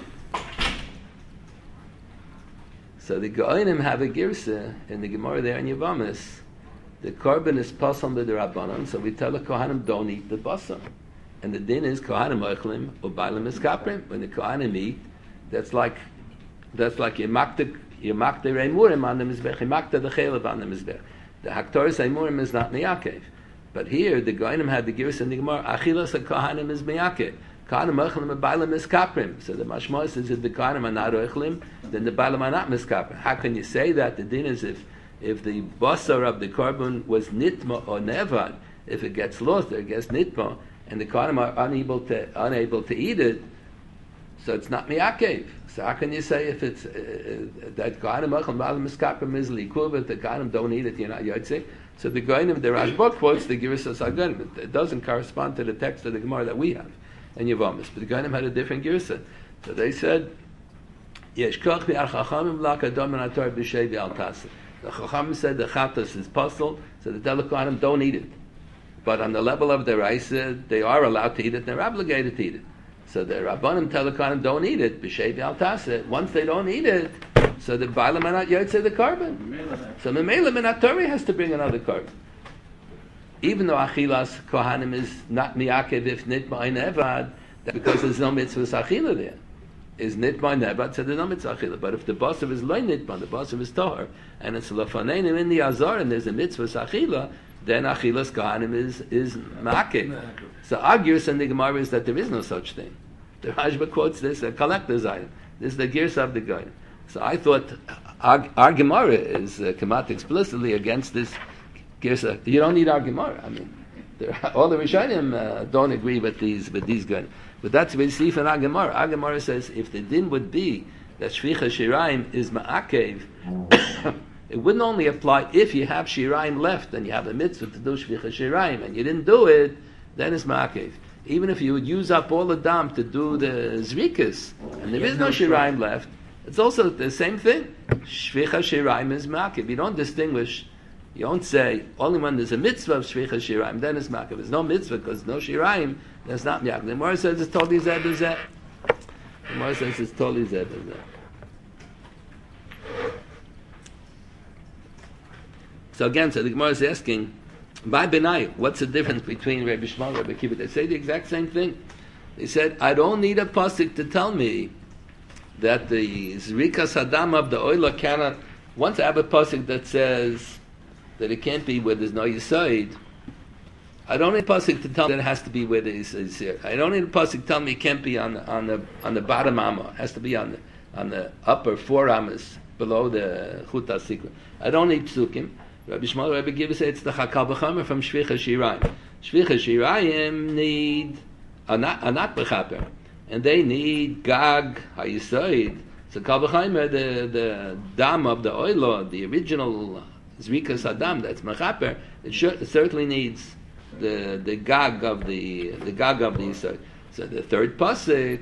So the Goinim have a girsa in the Gemara there in Yevamos. The carbon is pasam b'derabbanan, so we tell the Kohanim don't eat the basam. And the din is Kohanim oichlim u'bailim iskaprim. When the Kohanim eat, that's like you mak the reimurim on the mizbech, you mak the chelev on the mizbech. The haktoris reimurim is not miyakev. But here the Goinim had the girsa in the Gemara, achilas Kohanim is miyakev. Kohanim oichlim u'bailim iskaprim. So the mashma says if the Kohanim are not oichlim, then the bailim are not miskaprim. How can you say that? The din is if the basar of the carbon was nitma or nevad, if it gets lost or it gets nitma, and the Kohanim are unable to eat it, so it's not miyakev. So how can you say if it's that Kohanim achal ba'alim miskaprim is likur, but the Kohanim don't eat it, you're not yotze? So the Goinim, the Rashba quotes the Girsas Hagonim. It doesn't correspond to the text of the Gemara that we have in Yevamos. But the Goinim had a different Girsa. So they said, Yesh koch bi'ar chachamim l'akadam minator b'shei b'altasa. The Chacham said the chatas is puzzle, so the Kohanim don't eat it. But on the level of the Raisa, they are allowed to eat it, and they're obligated to eat it. So the Rabbanim tell the Kohanim don't eat it, b'shei b'altasa. Once they don't eat it, so the Bailam are not yotze the carbon. So Memela Minatori has to bring another carbon. Even though Achilas Kohanim is not miyakev if nitma nevad, because there's no mitzvah achila there. Is nitma nevad, so there's no mitzvah achila. But if the basar is loy nitma, the basar is tahor, and it's lafanenim in the azar, and there's a mitzvah achila, then Achilas Kohanim is ma'akev. So argues in the Gemara is that there is no such thing. The Rashba quotes this, a collector's item. This is the gears of the guy. So I thought our Gemara is come out explicitly against this gears. You don't need our Gemara. I mean, all the Rishonim don't agree with these guys. But that's what we see from our Gemara. Our Gemara says if the din would be that Shvicha Shiraim is ma'akev, it wouldn't only apply if you have Shiraim left and you have a mitzvah to do Shvicha Shiraim and you didn't do it, then it's ma'akev. Even if you would use up all the dam to do the zrikas and there is no Shiraim left, it's also the same thing. Shvicha Shiraim is ma'akev. You don't distinguish. You don't say only when there's a mitzvah of Shvicha Shiraim, then it's ma'akev. There's no mitzvah because no Shiraim, that's not ma'akev. The Gemara says it's totally zed to zed. The Gemara says it's totally zed to zed. So again, the Gemara is asking, by Benai, what's the difference between Rabbi Shmuel and Rabbi Akiva? They say the exact same thing. They said, I don't need a pasuk to tell me that the Zrikas Hadam of the Oila cannot, once I have a pasuk that says that it can't be where there's no Yisoid, I don't need a pasuk to tell me that it has to be where there is here. I don't need a pasuk to tell me it can't be on the bottom amma. It has to be on the upper four ammas below the Chuta Sikra. I don't need psukim. Rabbi Shmuel, Rabbi Akiva say it's the Chakal B'chamer from Shvicha Shiraim. Shvicha Shiraim need are not B'chaper, and they need Gag HaYisoid. So Kal B'chamer, the dam of the oilo, the original Zrikas Adam, that's Mechaper. It certainly needs the Gag of the Yisoid. So the third pasuk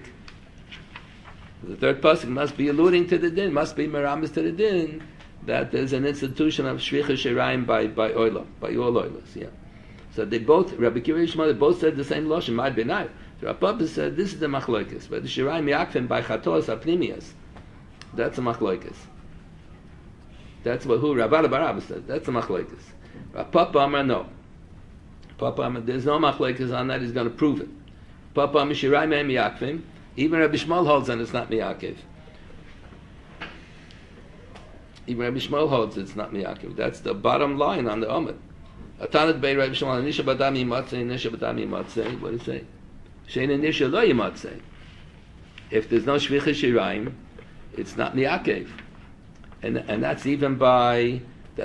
must be alluding to the din, must be meramis to the din, that there's an institution of Shvicha Shiraim by Oila, by all Oilas, yeah. So they both, Rabbi Akiva and Shmuel, they both said the same Lashon, Ma'ad Benai. So Rav Papa said, this is the Machlokes, but the Shiraim Yakfim by Chatos Apnimias, that's a Machlokes. That's what Rav Barabba said, that's a Machlokes. Rav Papa Amar, no. Papa Amar, there's no Machlokes on that, he's going to prove it. Papa Amar, Shiraim Em Yakfim, even Rabbi Shmuel holds on it's not Miyakev. Even Rabbi Shmuel holds it's not miyakev. That's the bottom line on the Amud. Atanat bei Rabbi Shmuel, nisha badami matzei, nisha badami matzei. What do you say? Sheina nisha lo yimatzei. If there's no shvicha shirayim, it's not miyakev. And that's even by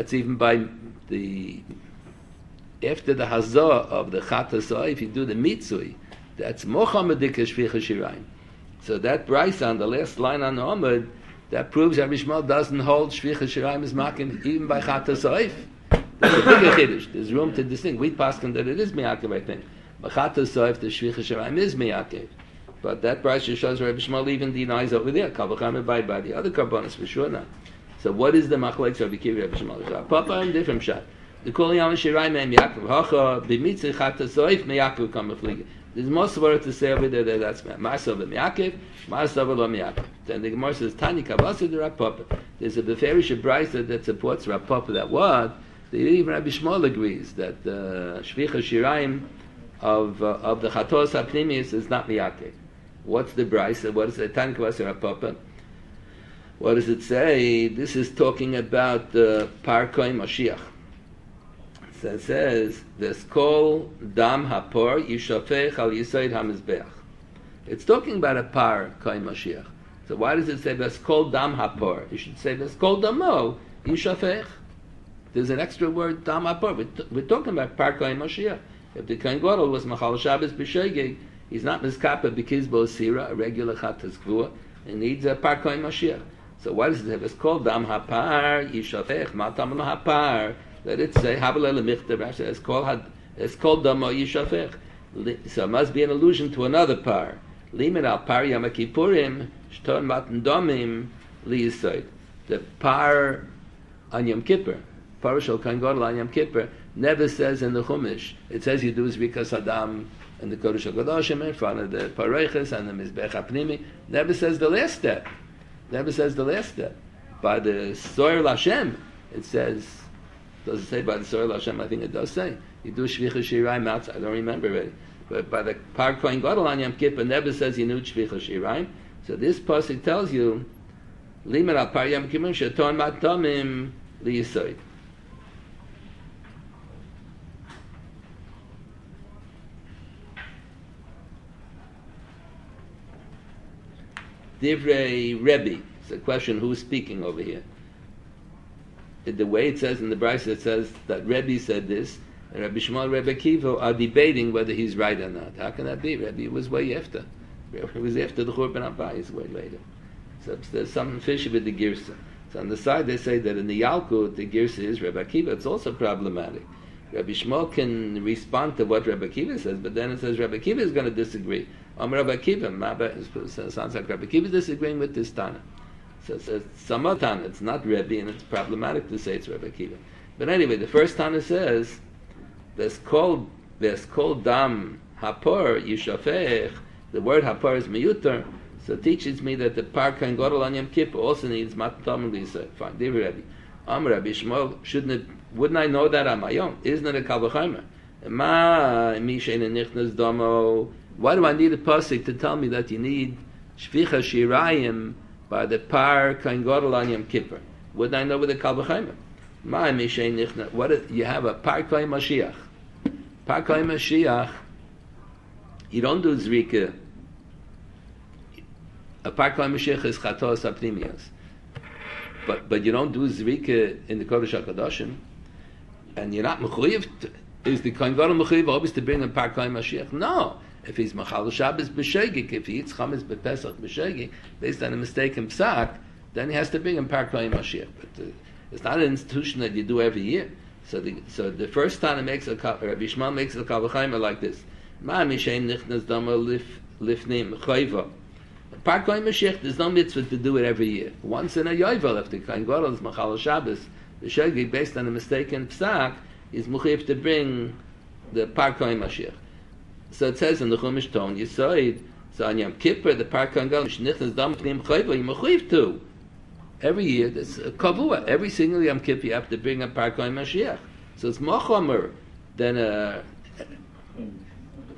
the after the hazah of the chatasah, if you do the mitzui, that's mochamedik shvicha shirayim. So that brayso on the last line on the Amud, that proves Rabbi Shmuel doesn't hold shvicha shirayim is making even by chatasah. There's a bigger chiddush. There's room to distinguish. We paskin that it is miyakev, I think. But chatasah, the shvicha shirayim is miyakev. But that brayso shows Rabbi Shmuel even denies over there. Kavacham by the other karbonos for sure not. So what is the machlekes Rabbi Kiva Rabbi Shmuel? Papa and different shot. The kol yam shirayim and Yaakov hacha b'mitzvah chatasah meyakev kam mefliga. There's most word to say over there that that's Ma'asav Miyakev, Ma'asav Lo Miyakev. Then the Gemara says, Tani Kavasa de Rav Papa. There's a Beferish Brayso that supports Rav Papa that word. Even Rabbi Shmuel agrees that the Shvicha Shirayim of the Chatos HaPnimis is not Miyakev. What's the Brayso? What is it? Tani Kavasa Rav Papa. What does it say? This is talking about the Parkoi Mashiach. So it says, "V'skol dam hapor yishafech al yisoid hamizbeach." It's talking about a par kohen Mashiach. So why does it say "V'skol dam hapor"? You should say "V'skol damo yishafech." There's an extra word dam hapor. We're talking about par kohen Mashiach. If the kohen gadol was machal Shabbos b'shegeg, he's not miskapa b'kizbo sira, a regular chatas kvua, and needs a par kohen Mashiach. So why does it say "V'skol dam hapar yishafech"? Matam hapar. Let it say Habalel Michtav. It's called Damo Yishafech. So it must be an allusion to another par. Limin al par Yom Kippurim Shton Matan Domim Liyisoid. The par on Yom Kippur, Parashal Kohen Gadol on Yom Kippur, never says in the Chumash. It says you do Zrikas Adam and the Kodesh HaKadoshim in front of the Pareiches and the Mizbech HaPnimi. Never says the last step. Never says the last step. By the Soyer Lashem, it says. Does it say by the Soyer Hashem? I think it does say. You do Shvicha Shirayim outside. I don't remember already. But by the Par Kohen Gadol on Yom Kippur never says you knew Shvicha Shirayim. So this pasuk tells you, Limer al Par Yom Kippur Sheton Matomim Liyisoid. Divrei Rebbe. It's a question who's speaking over here. The way it says in the Brayso, it says that Rebbe said this, and Rabbi Shmuel and Rebbe Kiva are debating whether he's right or not. How can that be? Rebbe was way after. Rebbe was after the Churban Abayis, way later. So there's something fishy with the Girsa. So on the side they say that in the Yalkut, the Girsa is Rebbe Kiva. It's also problematic. Rabbi Shmuel can respond to what Rebbe Kiva says, but then it says Rebbe Kiva is going to disagree. Rebbe Kiva, sounds like Rebbe Kiva is disagreeing with this Tana. So it's Samatan, it's not Rebbe, and it's problematic to say it's Rebbe Kiva. But anyway, the first Tana says, there's called dam hapor yishafech. The word hapor is miyuter, so it teaches me that the par kohen gadol on Yom Kippur also needs matam lisa. Fine, Divrei Rebbe. Rabbi Shmuel, wouldn't I know that on my own? Isn't it a kal v'chomer? Why do I need a pasuk to tell me that you need shvicha shirayim by the par kohen gadol on Yom Kippur? Wouldn't I know with the kal v'chomer? What you have a par kohen Mashiach? Par kohen Mashiach, you don't do zrika. A par kohen Mashiach is chatos apnimias, but you don't do zrika in the Kodesh HaKadoshim, and you're not mechuyev. Is the kohen gadol mechuyev always to bring a par kohen Mashiach? No. If he's machal Shabbos b'shegig, if he eats chametz b'pesach b'shegig, based on a mistake in psak, then he has to bring him par kohen Mashiach. But it's not an institution that you do every year. So the first time makes Rabbi Shmuel makes a kal v'chomer like this. Ma mishein nichnas dama lifnim chayva. Par kohen Mashiach, there's no mitzvah to do it every year. Once in a yovel, if the kohen gadol is machal Shabbos b'shegig, based on a mistake in psak, he's mechuyev to bring the par kohen Mashiach. So it says in the Chumash Ton Yisoid, so on Yom Kippur, the par kohen gadol shnichnas dam lifnim chayva, you mechuyev to. Every year, there's a kavua. Every single Yom Kippur, you have to bring a par kohen Mashiach. So it's more chomer than a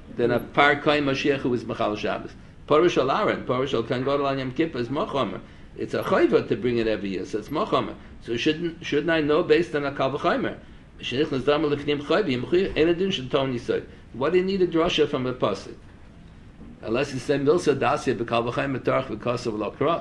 par kohen Mashiach who is machal Shabbos. Parush al Aaron, Parush al kohen gadol on Yom Kippur is more chomer. it's a chayva to bring it every year. So it's mochamer. So shouldn't I know based on a kal v'chaymer? What do you need a drasha from a pasuk? Unless you say milsa dasya b'kal v'chaymer tarach v'kasav l'akra.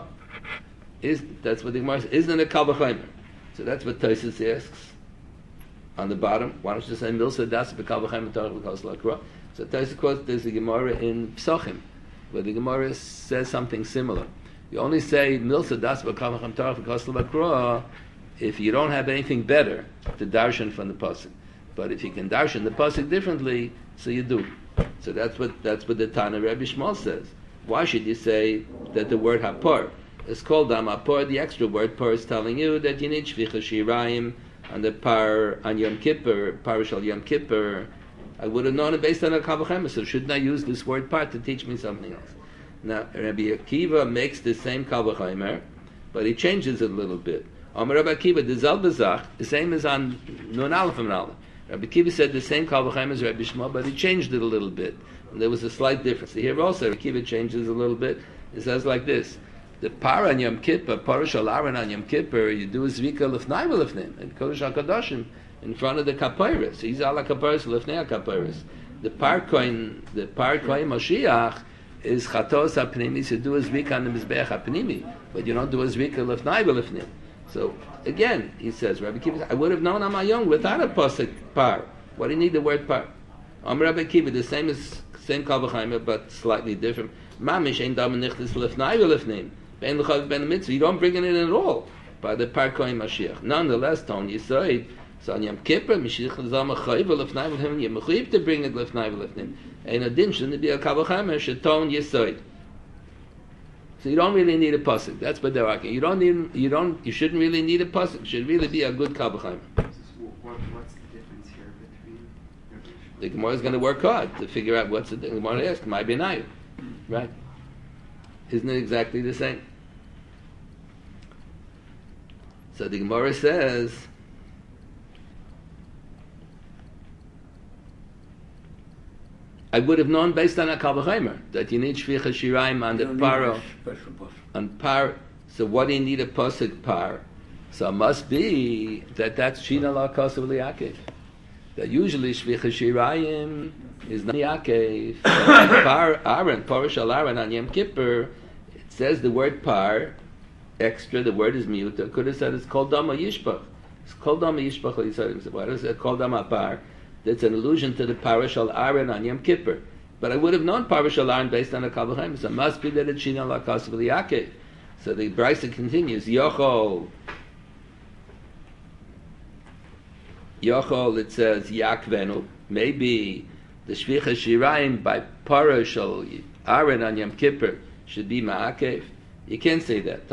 That's what the Gemara says. Isn't it a kal v'chaymer? So that's what Tosfos asks on the bottom. Why don't you say milsa dasya b'kal v'chaymer tarach v'kasav l'akra? So Tosfos quotes there's a Gemara in Psachim where the Gemara says something similar. You only say milsa dasya b'kal v'chaymer tarach v'kasav l'akra if you don't have anything better to darshan from the pasuk. But if you can darshan the pasuk differently, so you do. So that's what the Tana Rabbi Shmuel says. Why should you say that the word hapor is called hapor? The extra word par is telling you that you need shvicha shirayim on the par on Yom Kippur, parashal Yom Kippur. I would have known it based on a kal v'chaymer, so shouldn't I use this word par to teach me something else? Now Rabbi Akiva makes the same kal v'chaymer, but he changes it a little bit. Amar Rabbi Akiva, the Zalbazach, the same as on Nun Aleph and Aleph. Rabbi Akiva said the same kal v'chaymer as Rabbi Shmuel, but he changed it a little bit. And there was a slight difference. Here also, Rabbi Akiva changes a little bit. It says like this: the par on Yom Kippur, parashal Aaron on Yom Kippur, you do a zvika lefnai v'lefnim, and kodesh hakadoshim in front of the kapiris. He's ala kapiris lefnei kapiris. The par koin Mashiach is chatos hapnimi. So do a zvika on the mizbeach hapnimi, but you don't do a zvika lefnai v'lefnim. So again, he says, Rabbi Akiva, I would have known on my own without a pasuk par. What do you need the word par? Rabbi Akiva, the same kal v'chaymer, but slightly different. Mamish ein dam nichtes lefnai v'lefnim. Ben l'chav ben mitzvah. You don't bring it in at all by the par kohen Mashiach. Nonetheless, Ton Yisoid, so on Yom Kippur, Mishich l'zam achayiv v'lefnai v'lefnim. You're mechuyev to bring it lefnai v'lefnim. Ein adin shouldn't be a kal v'chaymer. Sheton Yisoid. So you don't really need a pasuk. That's what they're arguing. You shouldn't really need a pasuk. It should really be a good kal v'chaymer. What's the difference here between The Gemara is going to work hard to figure out what's the thing. The Gemara asks, "My benayu," right? Isn't it exactly the same? So the Gemara says, I would have known based on a kal v'chaymer that you need shvicha shirayim on the paro. On par. So what do you need a pasuk par? So it must be that's shina la kasav liyakev. That usually shvicha shirayim is not yakev. Par Aaron, parashal Aaron on Yom Kippur, it says the word par, extra, the word is muta. Could have said it's called dama yishpach. It's called dama yishpach. Why does it called dama par? That's an allusion to the parashal Aaron on Yom Kippur. But I would have known parashal Aaron based on a kal v'chaymer. So it must be that it's shina la kasav liyakev. So the Brisa continues, Yochol, it says, Yakvenu, maybe the Shvicha Shirayim by Parashal Aaron on Yom Kippur should be Ma'akev. You can't say that.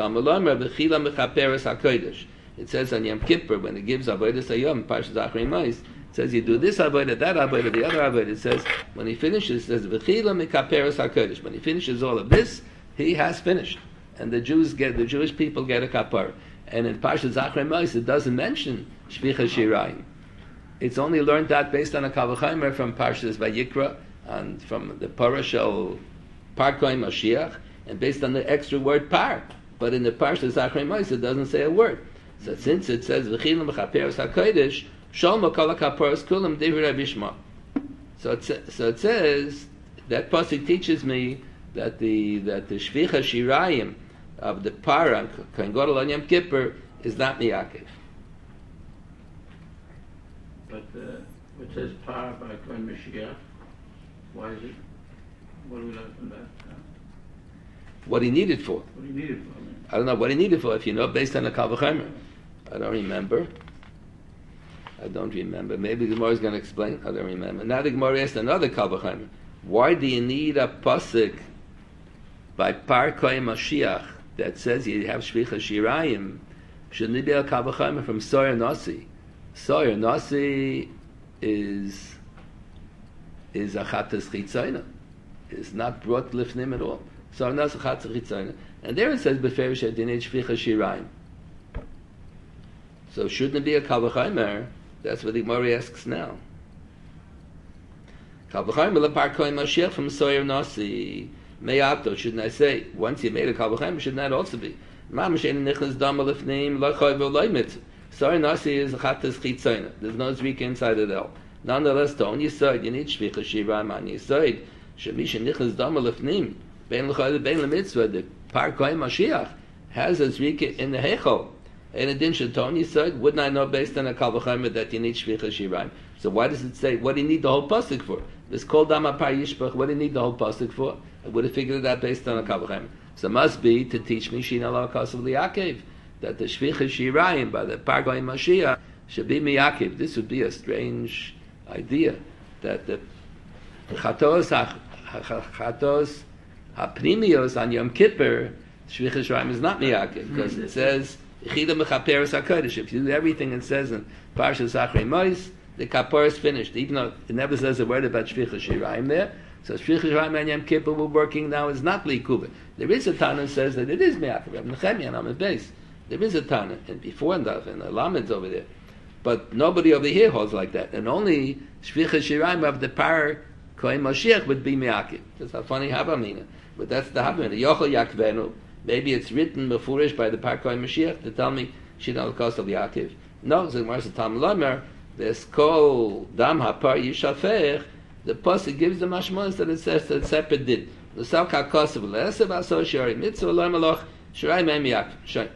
It says on Yom Kippur, when it gives Avodah Hayom, Parashas Achrei Mos, it says you do this Avodah, that Avodah, the other Avodah. It says, when he finishes, it says, V'chila Mekaperes HaKodesh. When he finishes all of this, he has finished. And the Jewish people get a kapar. And in Parshas Achrei Mos, it doesn't mention Shvicha Shirayim. It's only learned that based on a kal v'chaymer from Parshas Vayikra and from the parashal Par Kohen Mashiach, and based on the extra word par. But in the Parshas Achrei Mos, it doesn't say a word. So since it says V'chilim B'chaperes HaKodesh, Shalma Kol HaKaparos Kulam Divrei Rabbi Shmuel. So it says that pasuk teaches me that the Shvicha Shirayim of the par Kohen Gadol on Yom Kippur is not miyakev. But it says par by Kohen Mashiach. Why is it? What do we learn from that? What he needed for? What do you need it for? I don't know what he needed for. If you know, based on a kal v'chaymer, I don't remember. Maybe the Gemara is going to explain. I don't remember. Now the Gemara asked another kal v'chaymer. Why do you need a pasuk by Par Kohen Mashiach that says you have Shvicha Shirayim? Shouldn't it be a kal v'chaymer from Soyer Nasi? Soyer Nasi is a chatas chitzayna. It's not brought lifnim at all. Soyer Nasi chatas chitzayna. And there it says beferish that you need Shvicha Shirayim. So shouldn't it be a kal v'chaymer? That's what the Gemara asks now. Kal v'chaymer l'Par Kohen Mashiach from Soyer Nasi. Me'ato, shouldn't I say, once you made a kal v'chaymer, shouldn't that also be? Mam shein nichnas dam lefnim lo choy v'lo mitzvah. Sorry, nasi is chatas chitzayna. There's no zvika inside of the L. Nonetheless, to on Yisod, you need shvicha shirayim on Yisod. Shemisha nichnas dam lefnim bein l'choy bein l'mitzvah. The par kohen Mashiach has a zvika in the hechol. And it didn't shaton Yisod. Wouldn't I know based on a kal v'chomer that you need shvicha shirayim? So why does it say? What do you need the whole pasuk for? This kol dam par yishpach. What do you need the whole pasuk for? I would have figured it out based on a kal v'chomer. So it must be to teach me shina la kasav liyakev, that the shvicha shirayim by the Pargoy Mashiach should be miyakev. This would be a strange idea that the chatos hapnimios on Yom Kippur, shvicha shirayim is not miyakev because it says Yechida mechaperes hakodesh. If you do everything it says in Parshas Achrei Mos, the kapor is finished. Even though it never says a word about shvicha shirayim there. So shvicha shirayim and Yom Kippur we're working now is not likuva. There is a Tana that says that it is miyakev. Reb Nechemia and Amid Beis. There is a Tana, and before and after, and the Lamed's over there. But nobody over here holds like that. And only Shvicha Shirayim of the Par Kohen Moshiach would be miyakev. That's a funny Havamina. But that's the Havamina. Yochel Yakvenu. Maybe it's written beforish by the Par Kohen Moshiach to tell me Shin al Kosov Yaakov. No, the Gemara says Tam Lomer, this Kol Dam HaPar Yishafech, the Pasuk gives the mashmos that it says that separate did. L'sal Kakosov L'esev Aso Shari Mitzvah Lo Maloch Shirayim Em Yaakov.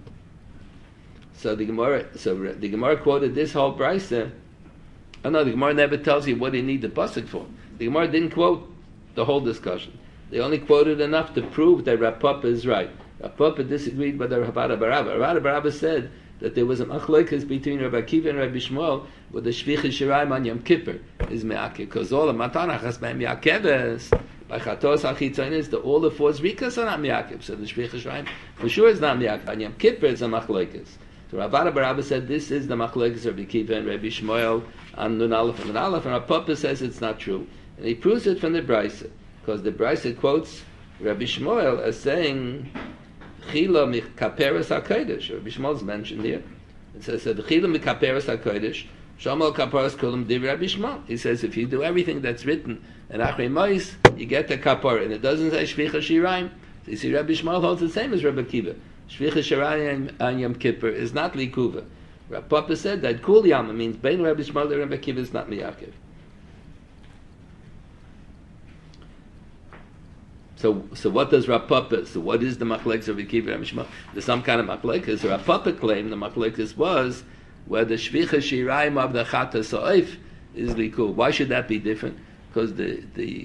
So the Gemara quoted this whole brisa. Oh no, the Gemara never tells you what you need the pasuk for. The Gemara didn't quote the whole discussion. They only quoted enough to prove that Rav Papa is right. Rav Papa disagreed with Rav Barabba. Rav Barabba said that there was a machlokes between Rabbi Akiva and Rabbi Shmuel with the shvicha shirayim on Yom Kippur is me'akev because all the matanach has been me'akeves. By chatos achitzonis, all the four zrikas are not me'akev. So the shvicha shirayim for sure is not me'akev. On Yom Kippur it's a machlokes. So Rav Barabba said this is the machlokes of Rabbi Akiva and Rabbi Shmuel on Nun Aleph and Nun Aleph, and Rav Papa says it's not true, and he proves it from the brisa because the brisa quotes Rabbi Shmuel as saying Chila mikaperes hakodesh. Rabbi Shmuel is mentioned here. It says Chila mikaperes hakodesh. Shamal kaparas kulam div Rabbi Shmuel. He says if you do everything that's written in Achrei Mos, you get the kapar, and it doesn't say shvicha shirayim. So you see, Rabbi Shmuel holds the same as Rabbi Akiva. Shvicha shirayim on Yom Kippur is not likuva. Rav Papa said that kul yama means bein Rabbi Shmuel and Rabbi Akiva is not miyakev. So what does Rav Papa? So what is the machlekes of Rabbi Akiva and Rabbi Shmuel? There's some kind of machlekes. Rav Papa claimed the machlekes was where the shvicha shirayim of the chata soif is likuv. Why should that be different? Because the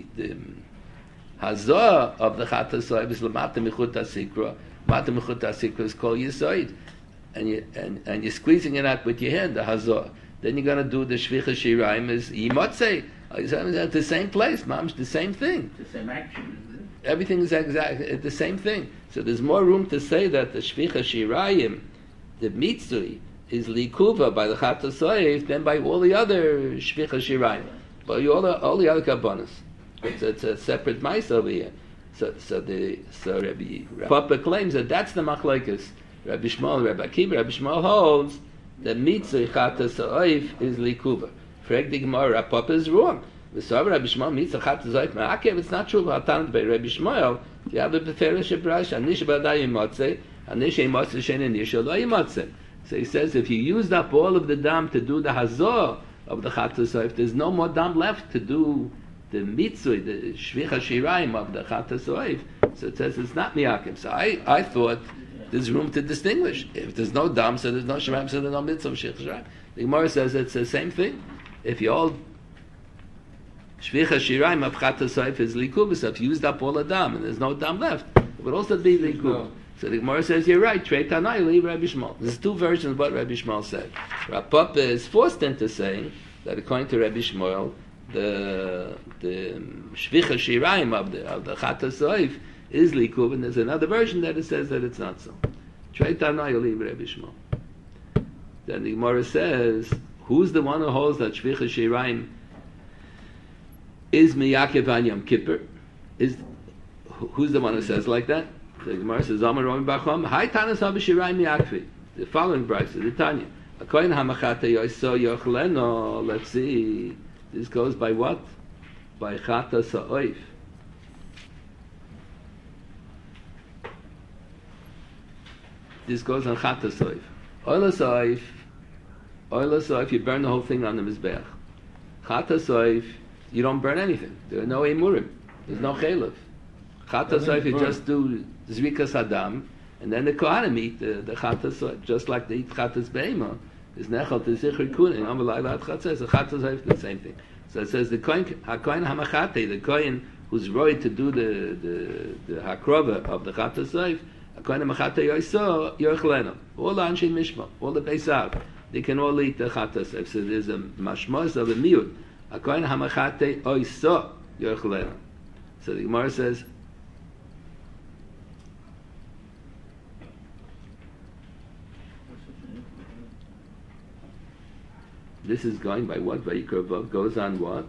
hazah of the chata soif is lamata michut hasikra. Mata michut hasikra is called yisoid, and you're squeezing it out with your hand. The hazah. Then you're going to do the shvicha shirayim is yimotzei. At the same place, mamsh, the same thing. The same action. Everything is exactly the same thing. So there's more room to say that the shvicha shirayim, the mitzvah, is likuva by the chata soif than by all the other shvicha shirayim, by all the other kabbanas. It's a separate mice over here. So Rabbi Papa claims that that's the machlokes. Rabbi Shmuel, Rabbi Akiva, Rabbi Shmuel holds that mitzvah chata soif is likuva. Frag the Gemara, Rabbi Papa is wrong. It's not true. It's not true. Rabbi Shmuel, if you have a beferish brayso, anish b'adai yimatzeh, anish yimatzeh shein anish lo yimatzeh. So he says, if you used up all of the dam to do the hazor of the chata soif, there's no more dam left to do the mitzvah, the shvicha shirayim of the chata soif. So it says it's not miyakim. So I thought there's room to distinguish. If there's no dam, so there's no shirayim, so there's no mitzvah of shvicha shirayim. The Gemara says it's the same thing. If you all shvicha shirayim of chata soif is likuv, so if you used up all the dam and there's no dam left, it would also be likuv. So the Gemara says, you're right, Trei Tanai, leave Rabbi Shmuel. There's two versions of what Rabbi Shmuel said. Rav Papa is forced into saying that according to Rabbi Shmuel, the shvicha shirayim of the chata soif is likuv, and there's another version that it says that it's not so. Trei Tanai, leave Rabbi Shmuel. Then the Gemara says, who's the one who holds that shvicha shirayim is miyakev on Yom Kippur? Who's the one who says like that? The Gemara says, Amar Rami Bacham, Hai Tanas Habashirayim Miyakvi. The following brayso, the Tanya. Akoyin Hamachata Yoiso Yochleno. Let's see. This goes by what? By Chata Sa'oif. this goes on Chatas Soif. Oil Soif, you burn the whole thing on the Mizbeach. Chatas Soif, you don't burn anything. There are no Emurim. There's no Chelev. Chatas Soif, you just do Zrikas Adam, and then the Kohanim eat the Chatas Soif, just like they eat Chatas Be'ema. Is Nechal to Zichri Kunin, Amalai Lat Chatzes, the Chatas Soif, the same thing. So it says the Kohen Hamachate, the Kohen who's right to do the Hakrova of the Chatas Soif, Kohen Hamachate Yoiso, Yorchleno. All the Anshe Mishma, all the Beisav, they can all eat the Chatas Soif. So there's a mashmos of a miut. Kohen Hamachate Yoiso, Yorchleno. So the Gemara says, this is going by what? Vayikra Vav goes on what?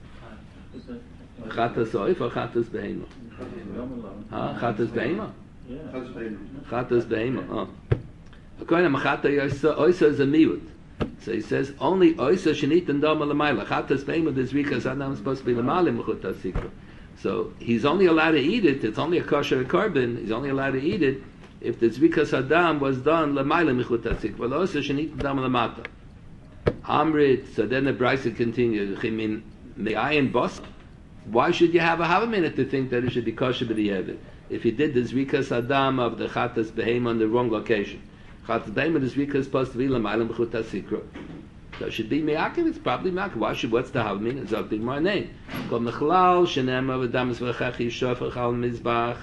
Chatas Soif or Chatas Behema? Chatas Behema? Chatas Behema. Oh. According to Machata Oisa is a miut. So he says only Oisa shenit and dama l'mayla. Chatas Behema there's rikas Adam supposed to be l'malim mechut sikra. So he's only allowed to eat it. It's only a kosher carbon. He's only allowed to eat it if the zrikas Adam was done l'mayla mechut sikra. Well, Oisa shenit and dama l'mata. Amrit, so then the Brisa continues, Chimin Me'ayin Bos. Why should you have a Havaminah to think that it should be kosher b'di'evet? If you did the Zrikas Adam of the Chatas Behema on the wrong location. Chatas Behema, the Zrikas is supposed to be L'maylam B'chut HaSikra. So it should be Me'akiv, it's probably Me'akiv. What's the Havaminah? It's up to my name. Kol Mechlal, Shenema, V'damas V'chachi Yishofech Al Mizbach.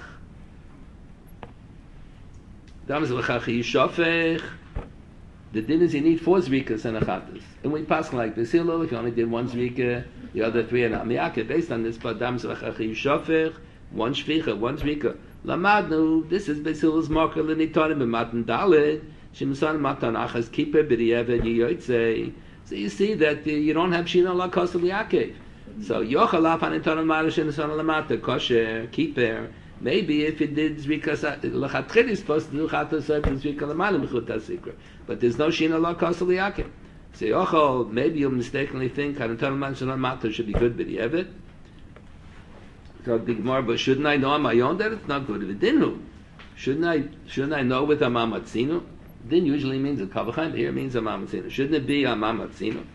Damas V'chachi Yishofech. The din is you need 4 zrikas and a chatas. And we pass like this. If you only did 1 zrika, the other 3 are not miyake. Based on this, but dam zvachachi shofech, 1 shvicha, 1 zrika. Lamadnu, this is Besil's marker l'nitanim b'matan daled, shimsan matan achas kiper b'di'eved yiyotzei. So you see that you don't have shina la kosel yakev. So yochalaf anitanim ma'alash and son lamata, kosher, kiper. Maybe if it did zrikas lachatchil, is supposed to do chatas soif and zrika l'malim b'chut hasikra. But there's no shina la kosel yakev. So yochal, maybe you mistakenly think anitanim ma'alash mata should be good b'di'eved. So the Gemara, but shouldn't I know on my own that it's not good? If it didn't, shouldn't I know with a mamatzino? Din usually means a kavachim. Here it means a mamatzino. Shouldn't it be a mamatzino?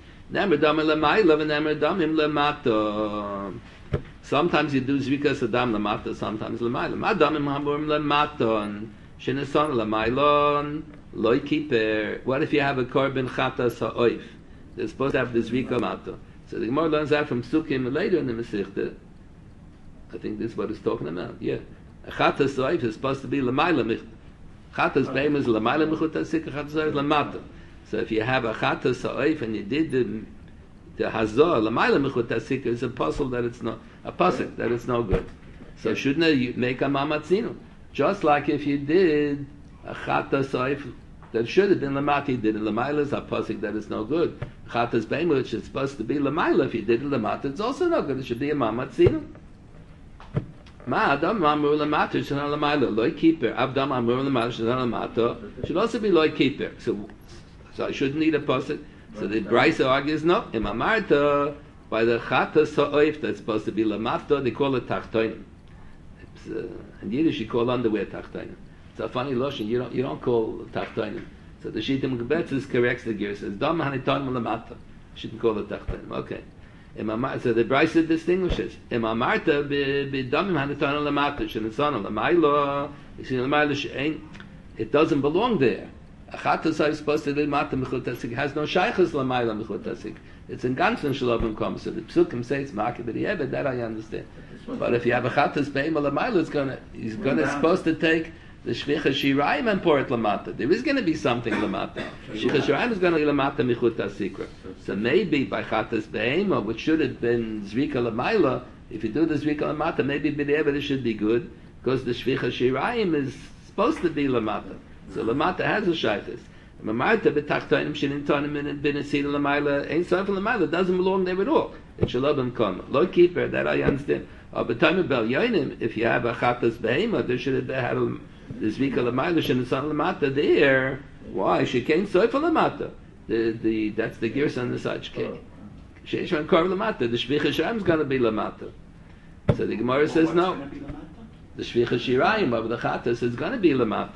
Sometimes you do zrikas adam lamata, sometimes lamayla. Madamim hamurim lamaton, sheneson lamaylon, loy kiper. What if you have a korban chatas ha'oif? They're supposed to have the zrika mata. So the Gemara learns that from Sukkim later in the Masechta. I think this is what it's talking about. Yeah, a chatas ha'oif is supposed to be lamayla. Chatas beim is lamayla mechut hasik. Chatas ha'oif lamata. So if you have a chatas ha'oif and you did the hazor lamayla mechut hasik, is a puzzle that it's not a pasuk that it's no good. So shouldn't you make a mamatzino? Just like if you did a chatas ha'oif that should have been lamati, did it lamayla is a pasuk that is no good. Chatas beim, which is supposed to be lamayla, if you did it lamata, it's also no good. It should be a mamatzino. Ma adam amur lamata shana lamayla loy keeper. Abdam amur lamata shana lamata should also be loy keeper. So I shouldn't need a pasuk. So the Brisa argues no. In Mamarta, by the chatas ha'oif that's supposed to be lamata, they call it tachtonim. In Yiddish you call underwear tachtonim. It's a funny lotion. You don't call tachtonim. So the Shittim Gebetzes corrects the gear. Says dam hanitonim lamata. Shouldn't call it tachtonim. Okay. So the Brisa distinguishes. In Mamarta, b'damim hanitonim lamata shenetzana lamaylo. You see lamaylo she'ein. It doesn't belong there. A chatas is supposed to be mata mechut hasik. Has no shaychus lamayla mechut hasik. It's in ganzen shalom kom. So the psukim say it's maki b'di'eved. That I understand. But if you have a chatas be'ema lamayla, he's supposed to take the shvicha shirayim and pour it lamata. There is going to be something lamata. Shvicha shirayim is going to be lamata mechut hasikra. So maybe by chatas be'ema, which should have been zrika lamayla, if you do the zrika lamata, maybe b'di'eved it should be good because the shvicha shirayim is supposed to be lamata. So lamata has a shaykhis. Mamarta b'tachtonim shenintonim b'nesid lamayla ain't something lamayla doesn't belong there at all. It shall have come. Lo keeper that I understand. But time bel yonim, if you have a chatas behema, there should have had the zvika lamayla sheninton lamata there. Why? She came soifa lamata. That's the gears on the such came. Sheishman kor lamata. The shvicha shirayim is going to be lamata. So the Gemara says no. The shvicha shirayim of the chatas is going to be lamata.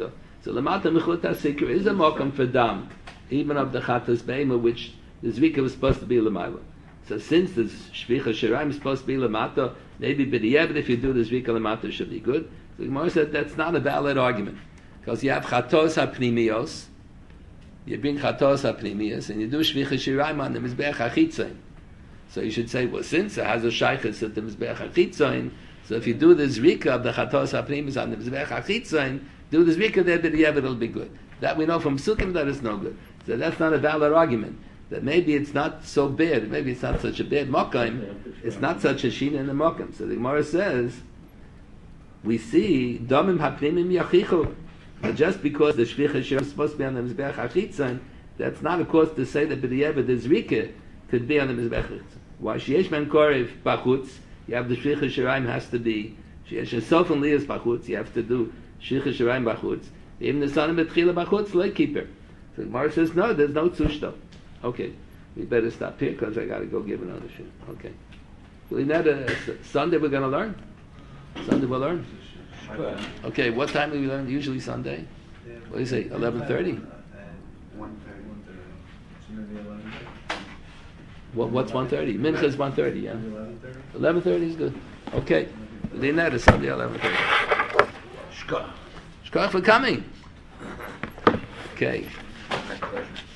So Lamata Mechut HaSikra is a mokum for dam, even of the Chatas Beima, which the Zvika was supposed to be Lamaila. So since the Shvicha Shiraim is supposed to be Lamata, maybe B'diyevit, if you do the Zvika Lamata, it should be good. So the Gemara said that's not a valid argument. Because you have Chatos HaPnimios, you bring Chatos HaPnimios, and you do Shvicha Shiraim on the Mizbeach HaChitzain. So you should say, well, since it has a Shaykhis at the Mizbeach HaChitzain, so if you do the Zvika of the Chatos HaPnimios on the Mizbeach HaChitzain, do the Zvika there, B'diyevit, it'll be good. That we know from Sukkim that is no good. So that's not a valid argument. That maybe it's not so bad, maybe it's not such a bad Mokim, it's not such a Shina in the Mokim. So the Gemara says, we see, Domim HaPnimim Yachichu, but just because the Shvicha Shiraim is supposed to be on the Mizbeach HaChitzon, that's not a cause to say that B'diyevit the Zvika could be on the Mizbeach HaChitzon. Why? Sheyesh Men Korev Bachutz, you have the Shvicha Shiraim has to be, Sheyesh Sof and Lias Bachutz, you have to do Shvicha Shiraim Bachutz. Even the son of Betchila Bachutz, Lei Keeper. So the Gemara says, no, there's no Tzushto. Okay, we better stop here because I got to go give another shit. Okay. Sunday we're going to learn? Sunday we'll learn? Okay, what time do we learn usually Sunday? What do you say, 11:30? 1:30. What's 1:30? Mincha is 1:30, yeah? 11:30 is good. Okay. Leonetta, Sunday 11:30. Shkoch for coming. Okay.